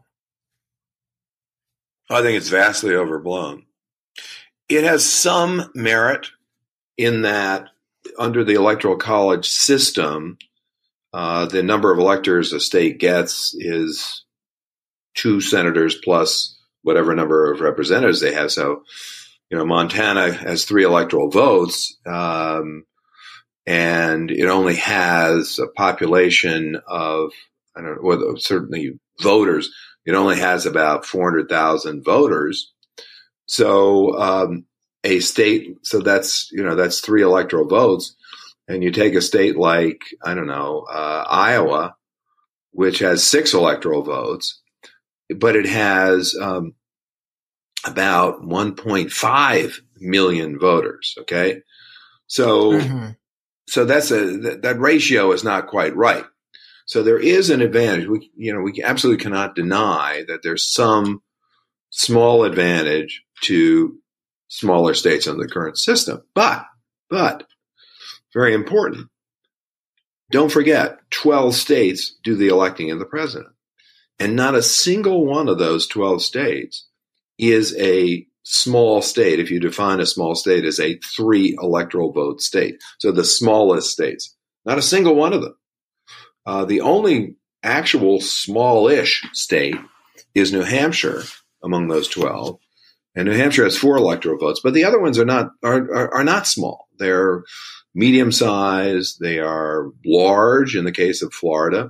I think it's vastly overblown. It has some merit in that under the Electoral College system, uh, the number of electors a state gets is two senators plus whatever number of representatives they have. So, you know, Montana has three electoral votes, um, and it only has a population of, I don't know, well, certainly voters. It only has about four hundred thousand voters. So, um, a state, so that's, you know, that's three electoral votes. And you take a state like, I don't know, uh, Iowa, which has six electoral votes, but it has, um, about one point five million voters. Okay. So, mm-hmm. so that's a, that, that ratio is not quite right. So there is an advantage. We, you know, we absolutely cannot deny that there's some small advantage to smaller states under the current system. But, but very important. Don't forget, twelve states do the electing of the president. And not a single one of those twelve states is a small state. If you define a small state as a three electoral vote state, so the smallest states, not a single one of them. Uh, the only actual smallish state is New Hampshire among those twelve. And New Hampshire has four electoral votes, but the other ones are not are, are, are not small. They're medium sized. They are large in the case of Florida.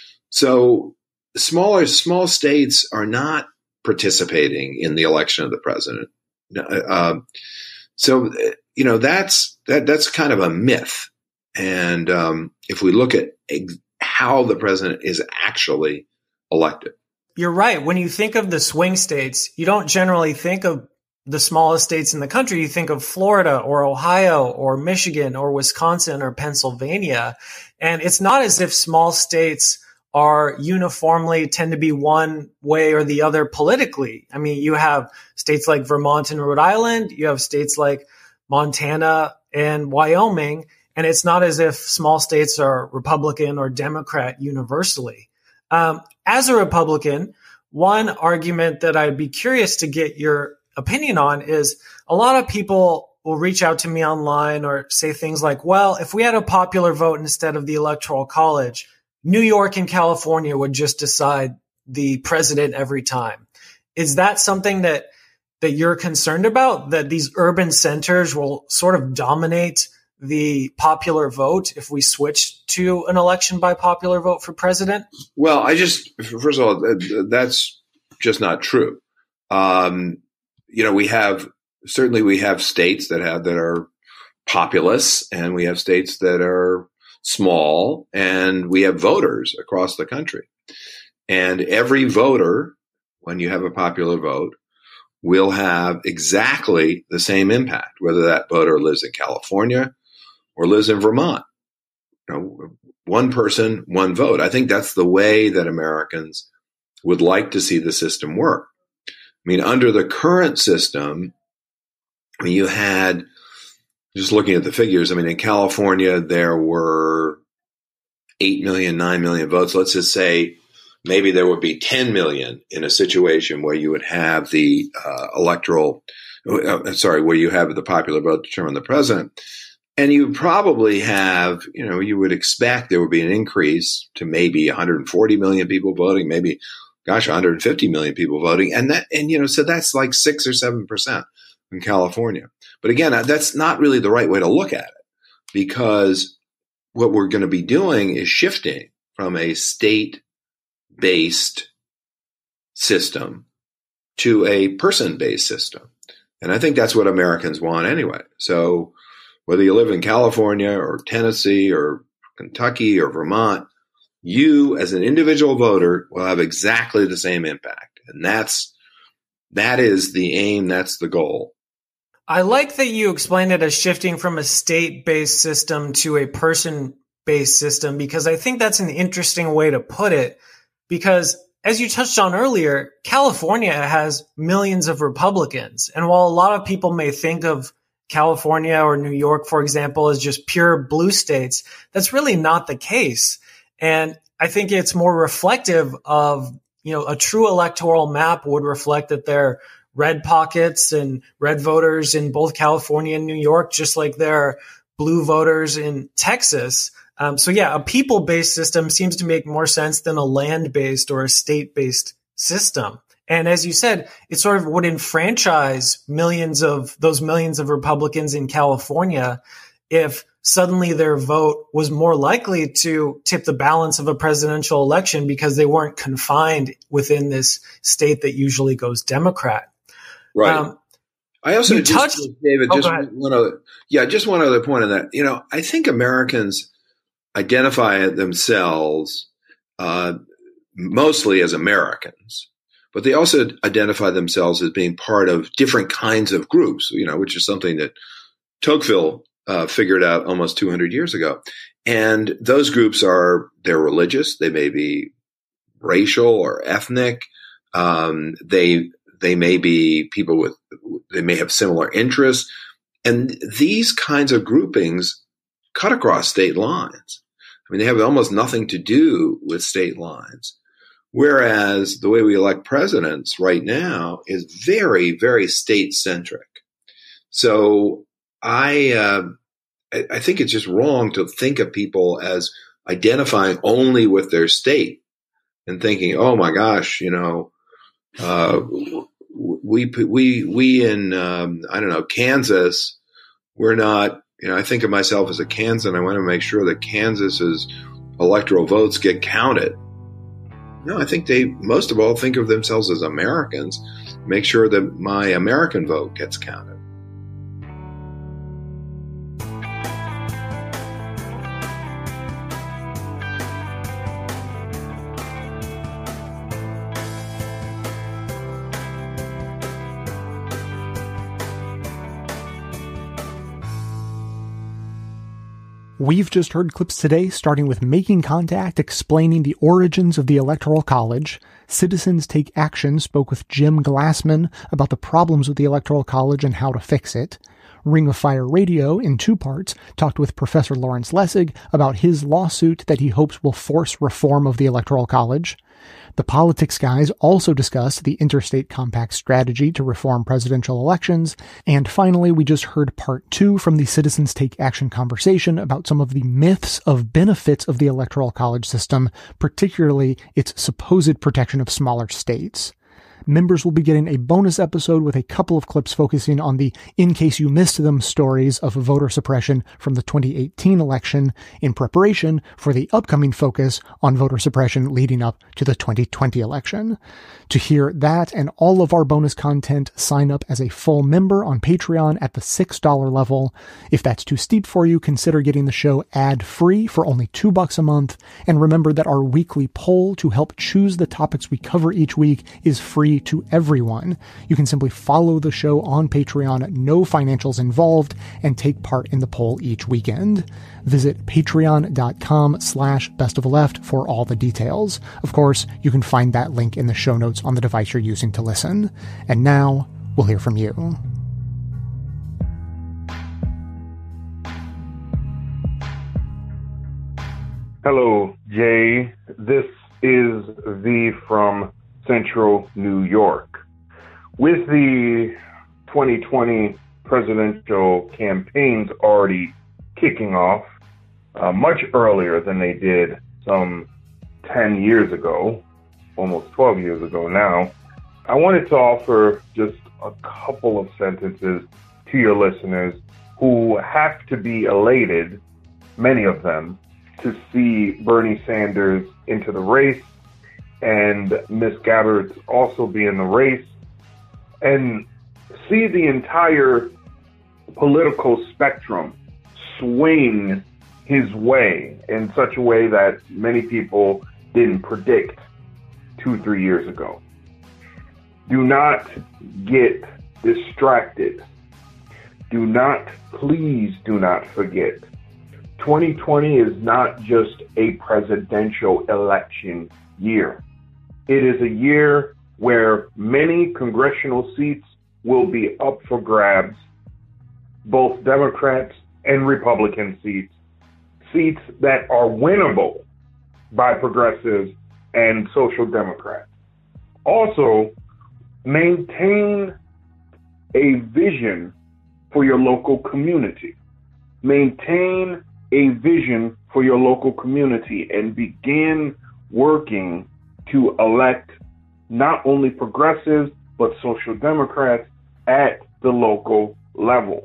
So smaller small states are not participating in the election of the president. Uh, so you know that's that that's kind of a myth. And um, if we look at ex- how the president is actually elected. You're right. When you think of the swing states, you don't generally think of the smallest states in the country. You think of Florida or Ohio or Michigan or Wisconsin or Pennsylvania. And it's not as if small states are uniformly tend to be one way or the other politically. I mean, you have states like Vermont and Rhode Island. You have states like Montana and Wyoming. And it's not as if small states are Republican or Democrat universally. Um, as a Republican, one argument that I'd be curious to get your opinion on is a lot of people will reach out to me online or say things like, well, if we had a popular vote instead of the Electoral College, New York and California would just decide the president every time. Is that something that that you're concerned about, that these urban centers will sort of dominate the popular vote if we switch to an election by popular vote for president? Well, I just, first of all, that's just not true. Um, you know, we have, certainly we have states that have, that are populous, and we have states that are small, and we have voters across the country. And every voter, when you have a popular vote, will have exactly the same impact, whether that voter lives in California or lives in Vermont. You know, one person, one vote. I think that's the way that Americans would like to see the system work. I mean, under the current system, I mean, you had, just looking at the figures, I mean, in California, there were eight million, nine million votes. Let's just say maybe there would be ten million in a situation where you would have the uh, electoral, uh, sorry, where you have the popular vote determine the president. And you probably have, you know, you would expect there would be an increase to maybe one hundred forty million people voting, maybe, gosh, one hundred fifty million people voting. And that, and, you know, so that's like six or seven percent in California. But again, that's not really the right way to look at it, because what we're going to be doing is shifting from a state-based system to a person-based system. And I think that's what Americans want anyway. So whether you live in California or Tennessee or Kentucky or Vermont, you as an individual voter will have exactly the same impact. And that's, that is the aim. That's the goal. I like that you explained it as shifting from a state-based system to a person-based system, because I think that's an interesting way to put it. Because as you touched on earlier, California has millions of Republicans. And while a lot of people may think of California or New York, for example, as just pure blue states, that's really not the case. And I think it's more reflective of, you know, a true electoral map would reflect that there are red pockets and red voters in both California and New York, just like there are blue voters in Texas. Um, so yeah, a people-based system seems to make more sense than a land-based or a state-based system. And as you said, it sort of would enfranchise millions of those millions of Republicans in California if suddenly their vote was more likely to tip the balance of a presidential election because they weren't confined within this state that usually goes Democrat. Right. Um, I also just, touched, David, oh, just one other, yeah, just one other point on that. You know, I think Americans identify themselves uh, mostly as Americans, but they also identify themselves as being part of different kinds of groups, you know, which is something that Tocqueville uh, figured out almost two hundred years ago. And those groups are, they're religious, they may be racial or ethnic, um, they they may be people with, they may have similar interests. And these kinds of groupings cut across state lines. I mean, they have almost nothing to do with state lines. Whereas the way we elect presidents right now is very, very state-centric. So I, uh, I think it's just wrong to think of people as identifying only with their state and thinking, oh my gosh, you know, uh, we, we, we in, um, I don't know, Kansas, we're not, you know, I think of myself as a Kansan. I want to make sure that Kansas's electoral votes get counted. No, I think they most of all think of themselves as Americans. Make sure that my American vote gets counted. We've just heard clips today starting with Making Contact explaining the origins of the Electoral College. Citizens Take Action spoke with Jim Glassman about the problems with the Electoral College and how to fix it. Ring of Fire Radio, in two parts, talked with Professor Lawrence Lessig about his lawsuit that he hopes will force reform of the Electoral College. The Politics Guys also discussed the Interstate Compact strategy to reform presidential elections. And finally, we just heard part two from the Citizens Take Action conversation about some of the myths of benefits of the Electoral College system, particularly its supposed protection of smaller states. Members will be getting a bonus episode with a couple of clips focusing on the in case you missed them stories of voter suppression from the twenty eighteen election in preparation for the upcoming focus on voter suppression leading up to the twenty twenty election. To hear that and all of our bonus content, sign up as a full member on Patreon at the six dollars level. If that's too steep for you, consider getting the show ad-free for only two bucks a month. And remember that our weekly poll to help choose the topics we cover each week is free to everyone. You can simply follow the show on Patreon, no financials involved, and take part in the poll each weekend. Visit patreon.com slash best of the left for all the details. Of course, you can find that link in the show notes on the device you're using to listen. And now, we'll hear from you. Hello, Jay. This is V from Central New York. With the twenty twenty presidential campaigns already kicking off uh, much earlier than they did some ten years ago, almost twelve years ago now, I wanted to offer just a couple of sentences to your listeners who have to be elated, many of them, to see Bernie Sanders into the race and Miz Gabbard also be in the race, and see the entire political spectrum swing his way in such a way that many people didn't predict two, three years ago. Do not get distracted. Do not, please do not forget, twenty twenty is not just a presidential election year. It is a year where many congressional seats will be up for grabs, both Democrats and Republican seats, seats that are winnable by progressives and social democrats. Also, maintain a vision for your local community. Maintain a vision for your local community and begin working to elect not only progressives, but social democrats at the local level.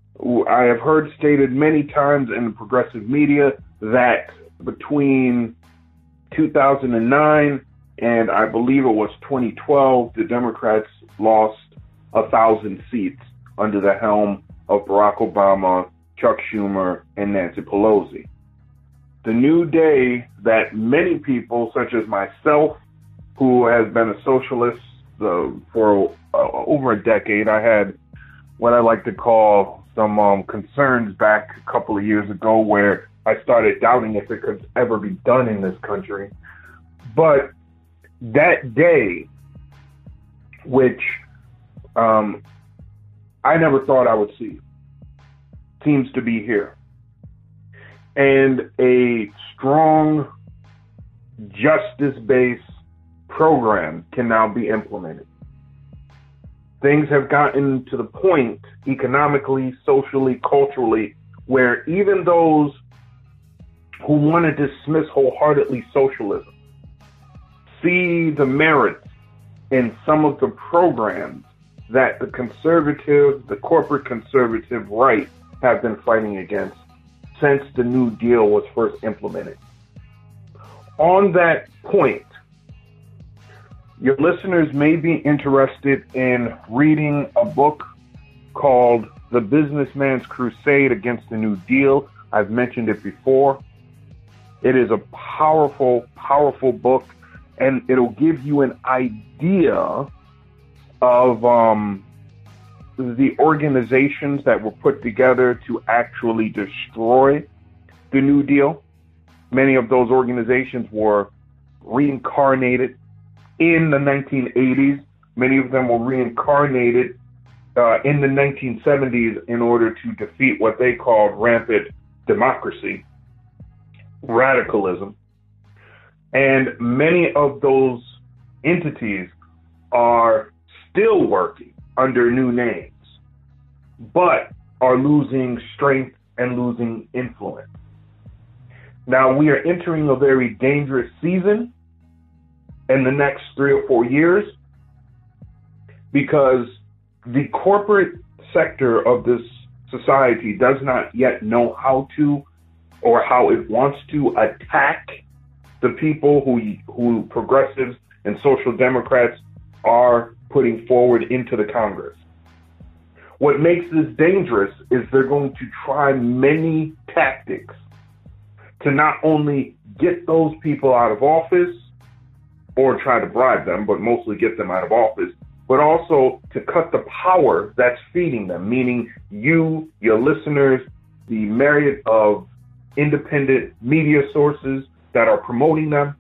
I have heard stated many times in the progressive media that between two thousand nine and I believe it was twenty twelve, the Democrats lost a thousand seats under the helm of Barack Obama, Chuck Schumer, and Nancy Pelosi. The new day that many people, such as myself, who has been a socialist uh, for uh, over a decade, I had what I like to call some um, concerns back a couple of years ago where I started doubting if it could ever be done in this country. But that day, which um, I never thought I would see, seems to be here. And a strong, justice-based, program can now be implemented. Things have gotten to the point economically, socially, culturally, where even those who want to dismiss wholeheartedly socialism see the merits in some of the programs that the conservative, the corporate conservative right have been fighting against since the New Deal was first implemented. On that point, your listeners may be interested in reading a book called The Businessman's Crusade Against the New Deal. I've mentioned it before. It is a powerful, powerful book, and it'll give you an idea of um, the organizations that were put together to actually destroy the New Deal. Many of those organizations were reincarnated in the nineteen eighties. Many of them were reincarnated uh, in the nineteen seventies in order to defeat what they called rampant democracy, radicalism. And many of those entities are still working under new names, but are losing strength and losing influence. Now, we are entering a very dangerous season in the next three or four years because the corporate sector of this society does not yet know how to or how it wants to attack the people who who progressives and social democrats are putting forward into the Congress. What makes this dangerous is they're going to try many tactics to not only get those people out of office or try to bribe them, but mostly get them out of office, but also to cut the power that's feeding them, meaning you, your listeners, the myriad of independent media sources that are promoting them.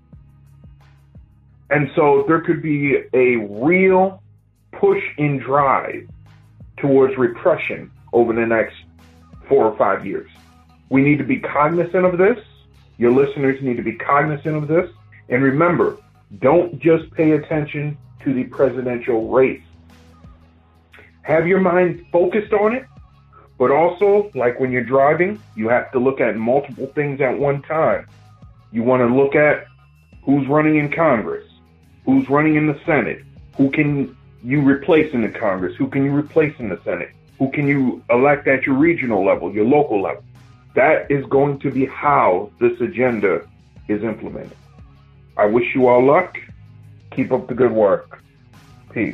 And so there could be a real push and drive towards repression over the next four or five years. We need to be cognizant of this. Your listeners need to be cognizant of this. And remember, don't just pay attention to the presidential race. Have your mind focused on it, but also, like when you're driving, you have to look at multiple things at one time. You want to look at who's running in Congress, who's running in the Senate, who can you replace in the Congress, who can you replace in the Senate, who can you elect at your regional level, your local level. That is going to be how this agenda is implemented. I wish you all luck. Keep up the good work. Peace.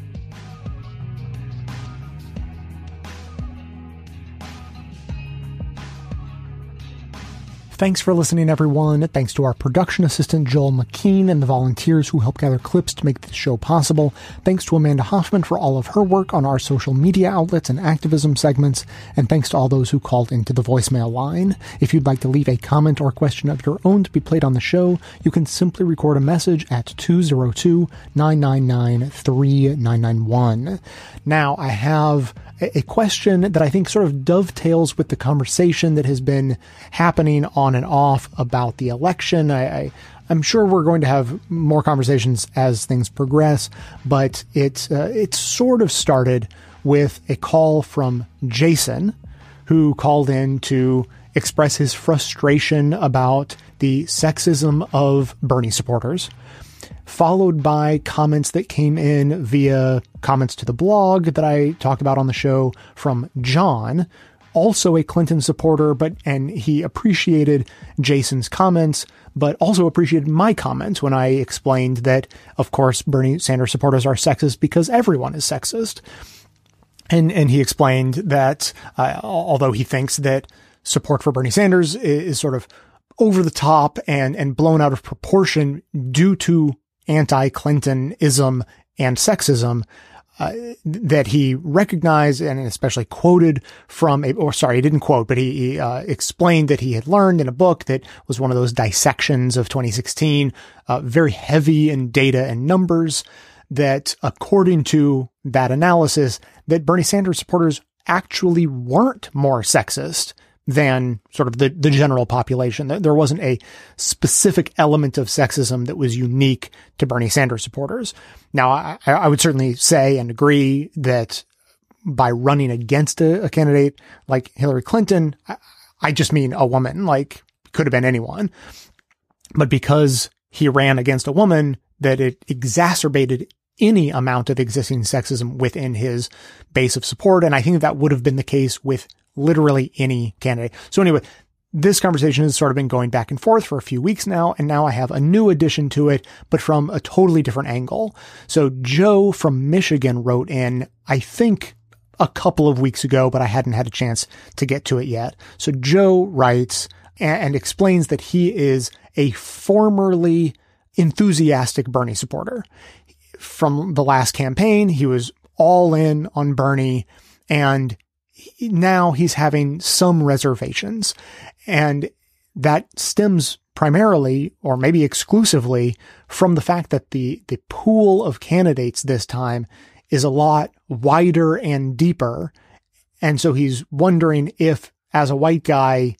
Thanks for listening, everyone. Thanks to our production assistant, Joel McKean, and the volunteers who help gather clips to make this show possible. Thanks to Amanda Hoffman for all of her work on our social media outlets and activism segments. And thanks to all those who called into the voicemail line. If you'd like to leave a comment or question of your own to be played on the show, you can simply record a message at two oh two, nine nine nine, three nine nine one. Now, I have a question that I think sort of dovetails with the conversation that has been happening on and off about the election. I, I, I'm sure we're going to have more conversations as things progress, but it, uh, it sort of started with a call from Jason, who called in to express his frustration about the sexism of Bernie supporters, followed by comments that came in via comments to the blog that I talk about on the show from John, also a Clinton supporter, but and he appreciated Jason's comments, but also appreciated my comments when I explained that, of course, Bernie Sanders supporters are sexist because everyone is sexist. And and he explained that uh, although he thinks that support for Bernie Sanders is, is sort of over the top and, and blown out of proportion due to anti-Clintonism and sexism, uh, that he recognized and especially quoted from a, or sorry, he didn't quote, but he, he uh, explained that he had learned in a book that was one of those dissections of twenty sixteen, uh, very heavy in data and numbers, that according to that analysis, that Bernie Sanders supporters actually weren't more sexist than sort of the, the general population. There wasn't a specific element of sexism that was unique to Bernie Sanders supporters. Now, I, I would certainly say and agree that by running against a, a candidate like Hillary Clinton, I, I just mean a woman, like could have been anyone. But because he ran against a woman, that it exacerbated any amount of existing sexism within his base of support. And I think that would have been the case with literally any candidate. So anyway, this conversation has sort of been going back and forth for a few weeks now, and now I have a new addition to it, but from a totally different angle. So Joe from Michigan wrote in, I think a couple of weeks ago, but I hadn't had a chance to get to it yet. So Joe writes and, and explains that he is a formerly enthusiastic Bernie supporter. From the last campaign, he was all in on Bernie, and now he's having some reservations. And that stems primarily, or maybe exclusively, from the fact that the, the pool of candidates this time is a lot wider and deeper. And so he's wondering if, as a white guy,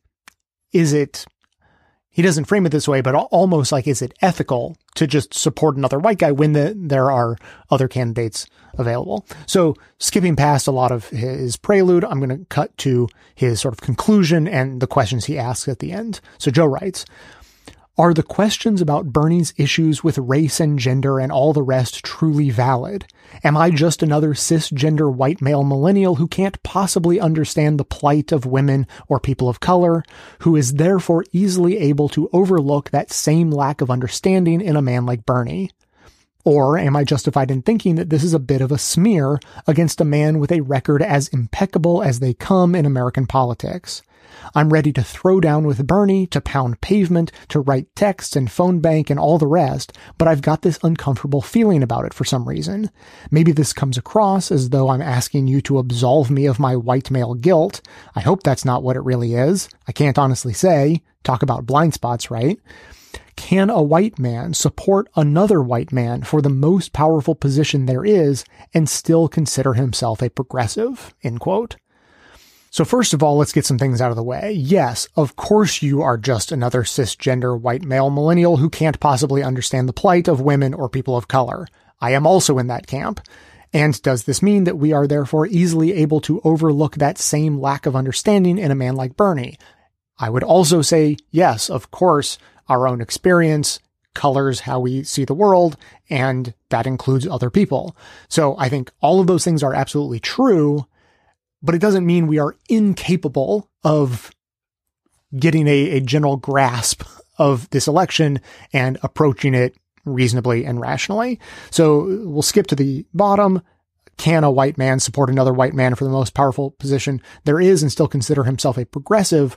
is it, he doesn't frame it this way, but almost like, is it ethical to just support another white guy when the, there are other candidates available? So skipping past a lot of his prelude, I'm going to cut to his sort of conclusion and the questions he asks at the end. So Joe writes, are the questions about Bernie's issues with race and gender and all the rest truly valid? Am I just another cisgender white male millennial who can't possibly understand the plight of women or people of color, who is therefore easily able to overlook that same lack of understanding in a man like Bernie? Or am I justified in thinking that this is a bit of a smear against a man with a record as impeccable as they come in American politics? I'm ready to throw down with Bernie, to pound pavement, to write texts and phone bank and all the rest, but I've got this uncomfortable feeling about it for some reason. Maybe this comes across as though I'm asking you to absolve me of my white male guilt. I hope that's not what it really is. I can't honestly say. Talk about blind spots, right? Can a white man support another white man for the most powerful position there is and still consider himself a progressive? End quote. So first of all, let's get some things out of the way. Yes, of course you are just another cisgender white male millennial who can't possibly understand the plight of women or people of color. I am also in that camp. And does this mean that we are therefore easily able to overlook that same lack of understanding in a man like Bernie? I would also say, yes, of course, our own experience colors how we see the world, and that includes other people. So I think all of those things are absolutely true, but it doesn't mean we are incapable of getting a, a general grasp of this election and approaching it reasonably and rationally. So we'll skip to the bottom. Can a white man support another white man for the most powerful position there is and still consider himself a progressive?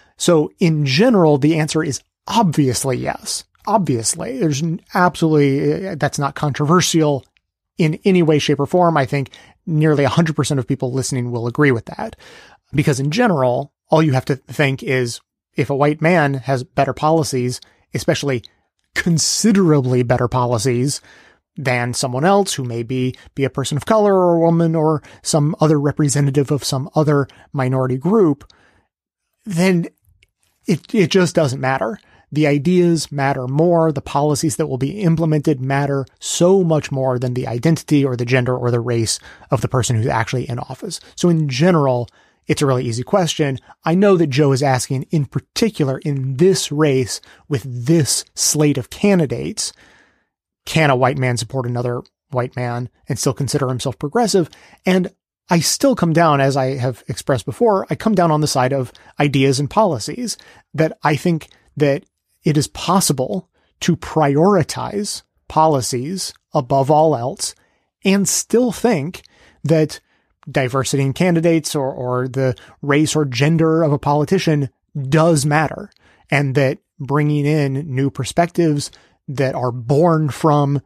So in general, the answer is obviously yes. Obviously, there's absolutely, that's not controversial in any way, shape, or form. I think nearly one hundred percent of people listening will agree with that. Because in general, all you have to think is if a white man has better policies, especially considerably better policies than someone else who may be, be a person of color or a woman or some other representative of some other minority group, then it, it just doesn't matter. The ideas matter more. The policies that will be implemented matter so much more than the identity or the gender or the race of the person who's actually in office. So in general, it's a really easy question. I know that Joe is asking in particular in this race with this slate of candidates, can a white man support another white man and still consider himself progressive? And I still come down, as I have expressed before, I come down on the side of ideas and policies that I think that it is possible to prioritize policies above all else and still think that diversity in candidates or, or the race or gender of a politician does matter, and that bringing in new perspectives that are born from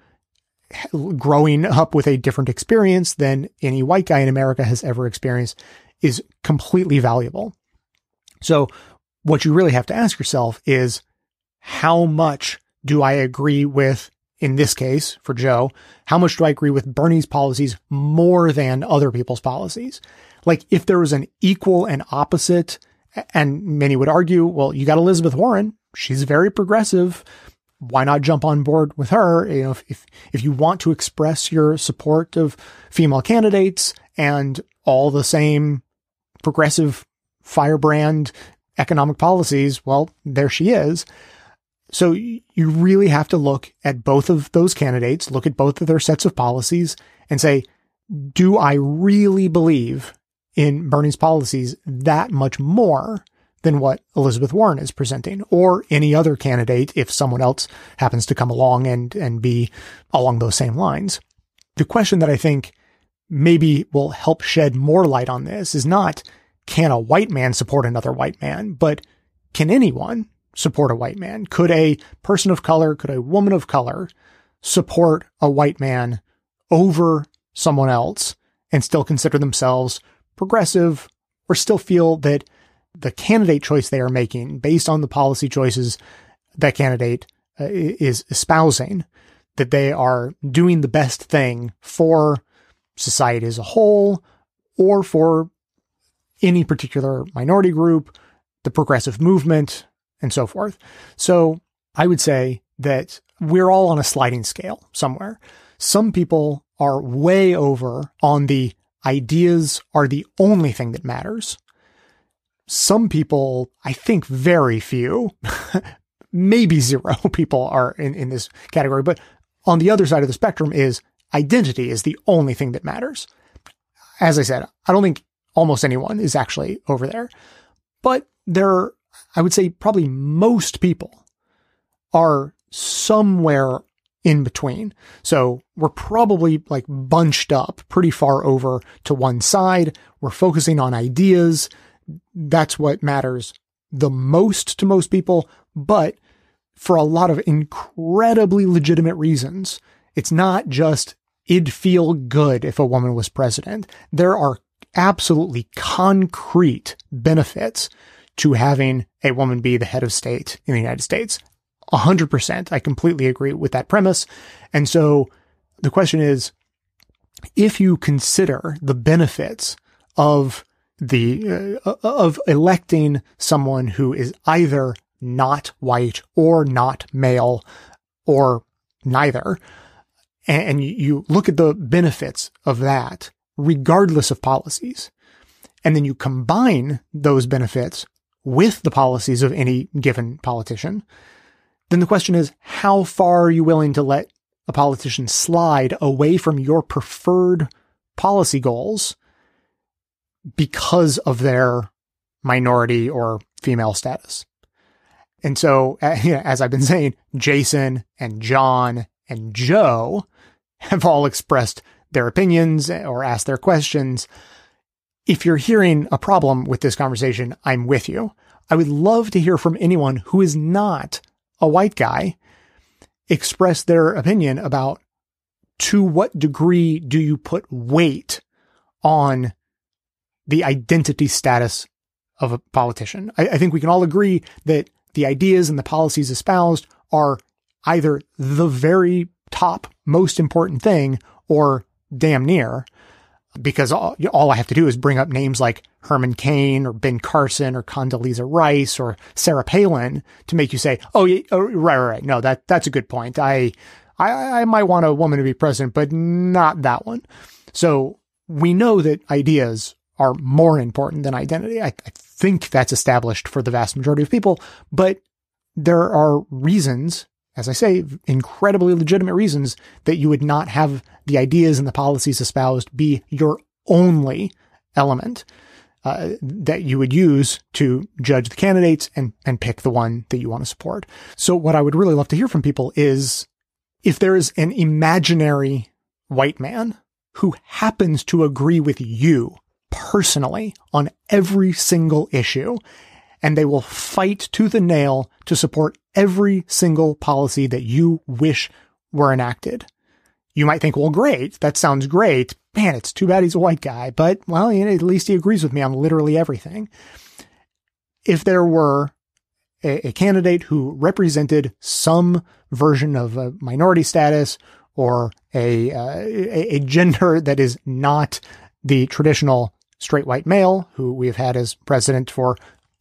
growing up with a different experience than any white guy in America has ever experienced is completely valuable. So what you really have to ask yourself is, how much do I agree with, in this case, for Joe, how much do I agree with Bernie's policies more than other people's policies? Like, if there was an equal and opposite And many would argue, well, you got Elizabeth Warren. She's very progressive. Why not jump on board with her? You know, if, if, if you want to express your support of female candidates and all the same progressive firebrand economic policies, well, there she is. So you really have to look at both of those candidates, look at both of their sets of policies and say, do I really believe in Bernie's policies that much more than what Elizabeth Warren is presenting, or any other candidate if someone else happens to come along and, and be along those same lines? The question that I think maybe will help shed more light on this is not, can a white man support another white man, but can anyone support a white man? Could a person of color, could a woman of color support a white man over someone else and still consider themselves progressive, or still feel that the candidate choice they are making based on the policy choices that candidate uh, is espousing, that they are doing the best thing for society as a whole, or for any particular minority group, the progressive movement, and so forth. So I would say that we're all on a sliding scale somewhere. Some people are way over on the ideas are the only thing that matters. Some people, I think very few, maybe zero people are in, in this category. But on the other side of the spectrum is identity is the only thing that matters. As I said, I don't think almost anyone is actually over there. But there are, I would say probably most people are somewhere in between. So we're probably like bunched up pretty far over to one side. We're focusing on ideas. That's what matters the most to most people. But for a lot of incredibly legitimate reasons, it's not just it'd feel good if a woman was president. There are absolutely concrete benefits to having a woman be the head of state in the United States. A hundred percent. I completely agree with that premise. And so the question is, if you consider the benefits of the, uh, of electing someone who is either not white or not male or neither, and you look at the benefits of that, regardless of policies, and then you combine those benefits with the policies of any given politician, then the question is, how far are you willing to let a politician slide away from your preferred policy goals because of their minority or female status? And so, as I've been saying, Jason and John and Joe have all expressed their opinions or asked their questions. If you're hearing a problem with this conversation, I'm with you. I would love to hear from anyone who is not a white guy express their opinion about to what degree do you put weight on the identity status of a politician. I, I think we can all agree that the ideas and the policies espoused are either the very top most important thing or damn near, because all, all I have to do is bring up names like Herman Cain or Ben Carson or Condoleezza Rice or Sarah Palin to make you say, oh, yeah, oh right, right, right. No, that, that's a good point. I, I, I might want a woman to be president, but not that one. So we know that ideas are more important than identity. I, I think that's established for the vast majority of people, but there are reasons, as I say, incredibly legitimate reasons that you would not have the ideas and the policies espoused be your only element uh, that you would use to judge the candidates and, and pick the one that you want to support. So what I would really love to hear from people is if there is an imaginary white man who happens to agree with you personally on every single issue, and they will fight tooth and nail to support every single policy that you wish were enacted. You might think, well, great, that sounds great. Man, it's too bad he's a white guy, but, well, you know, at least he agrees with me on literally everything. If there were a, a candidate who represented some version of a minority status or a, uh, a, a gender that is not the traditional straight white male who we have had as president for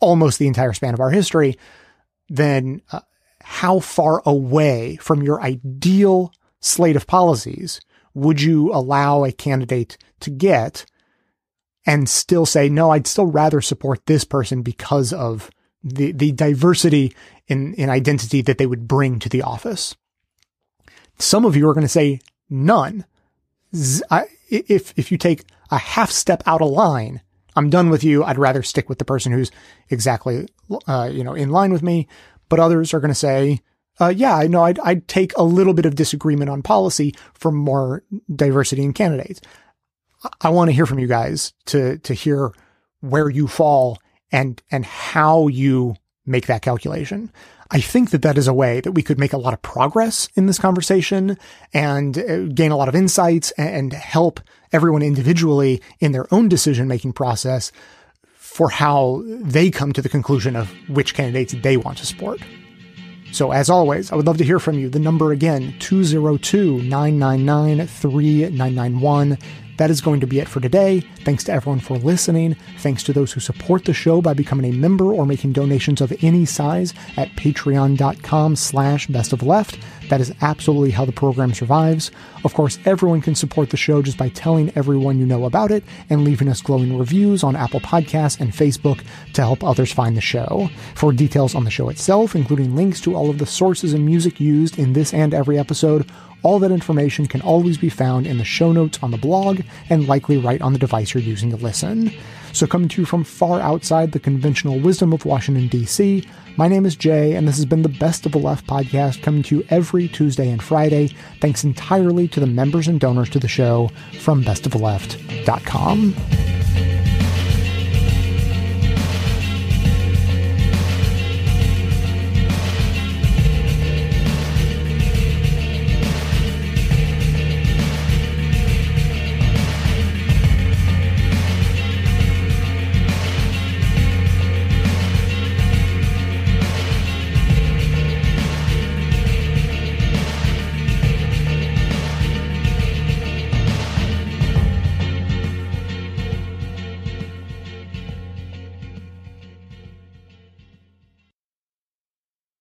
almost the entire span of our history, then uh, how far away from your ideal slate of policies would you allow a candidate to get and still say, no, I'd still rather support this person because of the, the diversity in, in identity that they would bring to the office? Some of you are going to say none. Z- I, if, if you take a half step out of line, I'm done with you. I'd rather stick with the person who's exactly, uh, you know, in line with me. But others are going to say, uh, yeah, I know I'd, I'd take a little bit of disagreement on policy for more diversity in candidates. I want to hear from you guys to, to hear where you fall and, and how you make that calculation. I think that that is a way that we could make a lot of progress in this conversation and gain a lot of insights and help everyone individually in their own decision-making process for how they come to the conclusion of which candidates they want to support. So as always, I would love to hear from you. The number again, two oh two, nine nine nine, three nine nine one. That is going to be it for today. Thanks to everyone for listening. Thanks to those who support the show by becoming a member or making donations of any size at patreon.com slash best of left. That is absolutely how the program survives. Of course, everyone can support the show just by telling everyone you know about it and leaving us glowing reviews on Apple Podcasts and Facebook to help others find the show. For details on the show itself, including links to all of the sources and music used in this and every episode, all that information can always be found in the show notes on the blog and likely right on the device you're using to listen. So coming to you from far outside the conventional wisdom of Washington, D C, my name is Jay, and this has been the Best of the Left podcast, coming to you every Tuesday and Friday, thanks entirely to the members and donors to the show from best of the left dot com.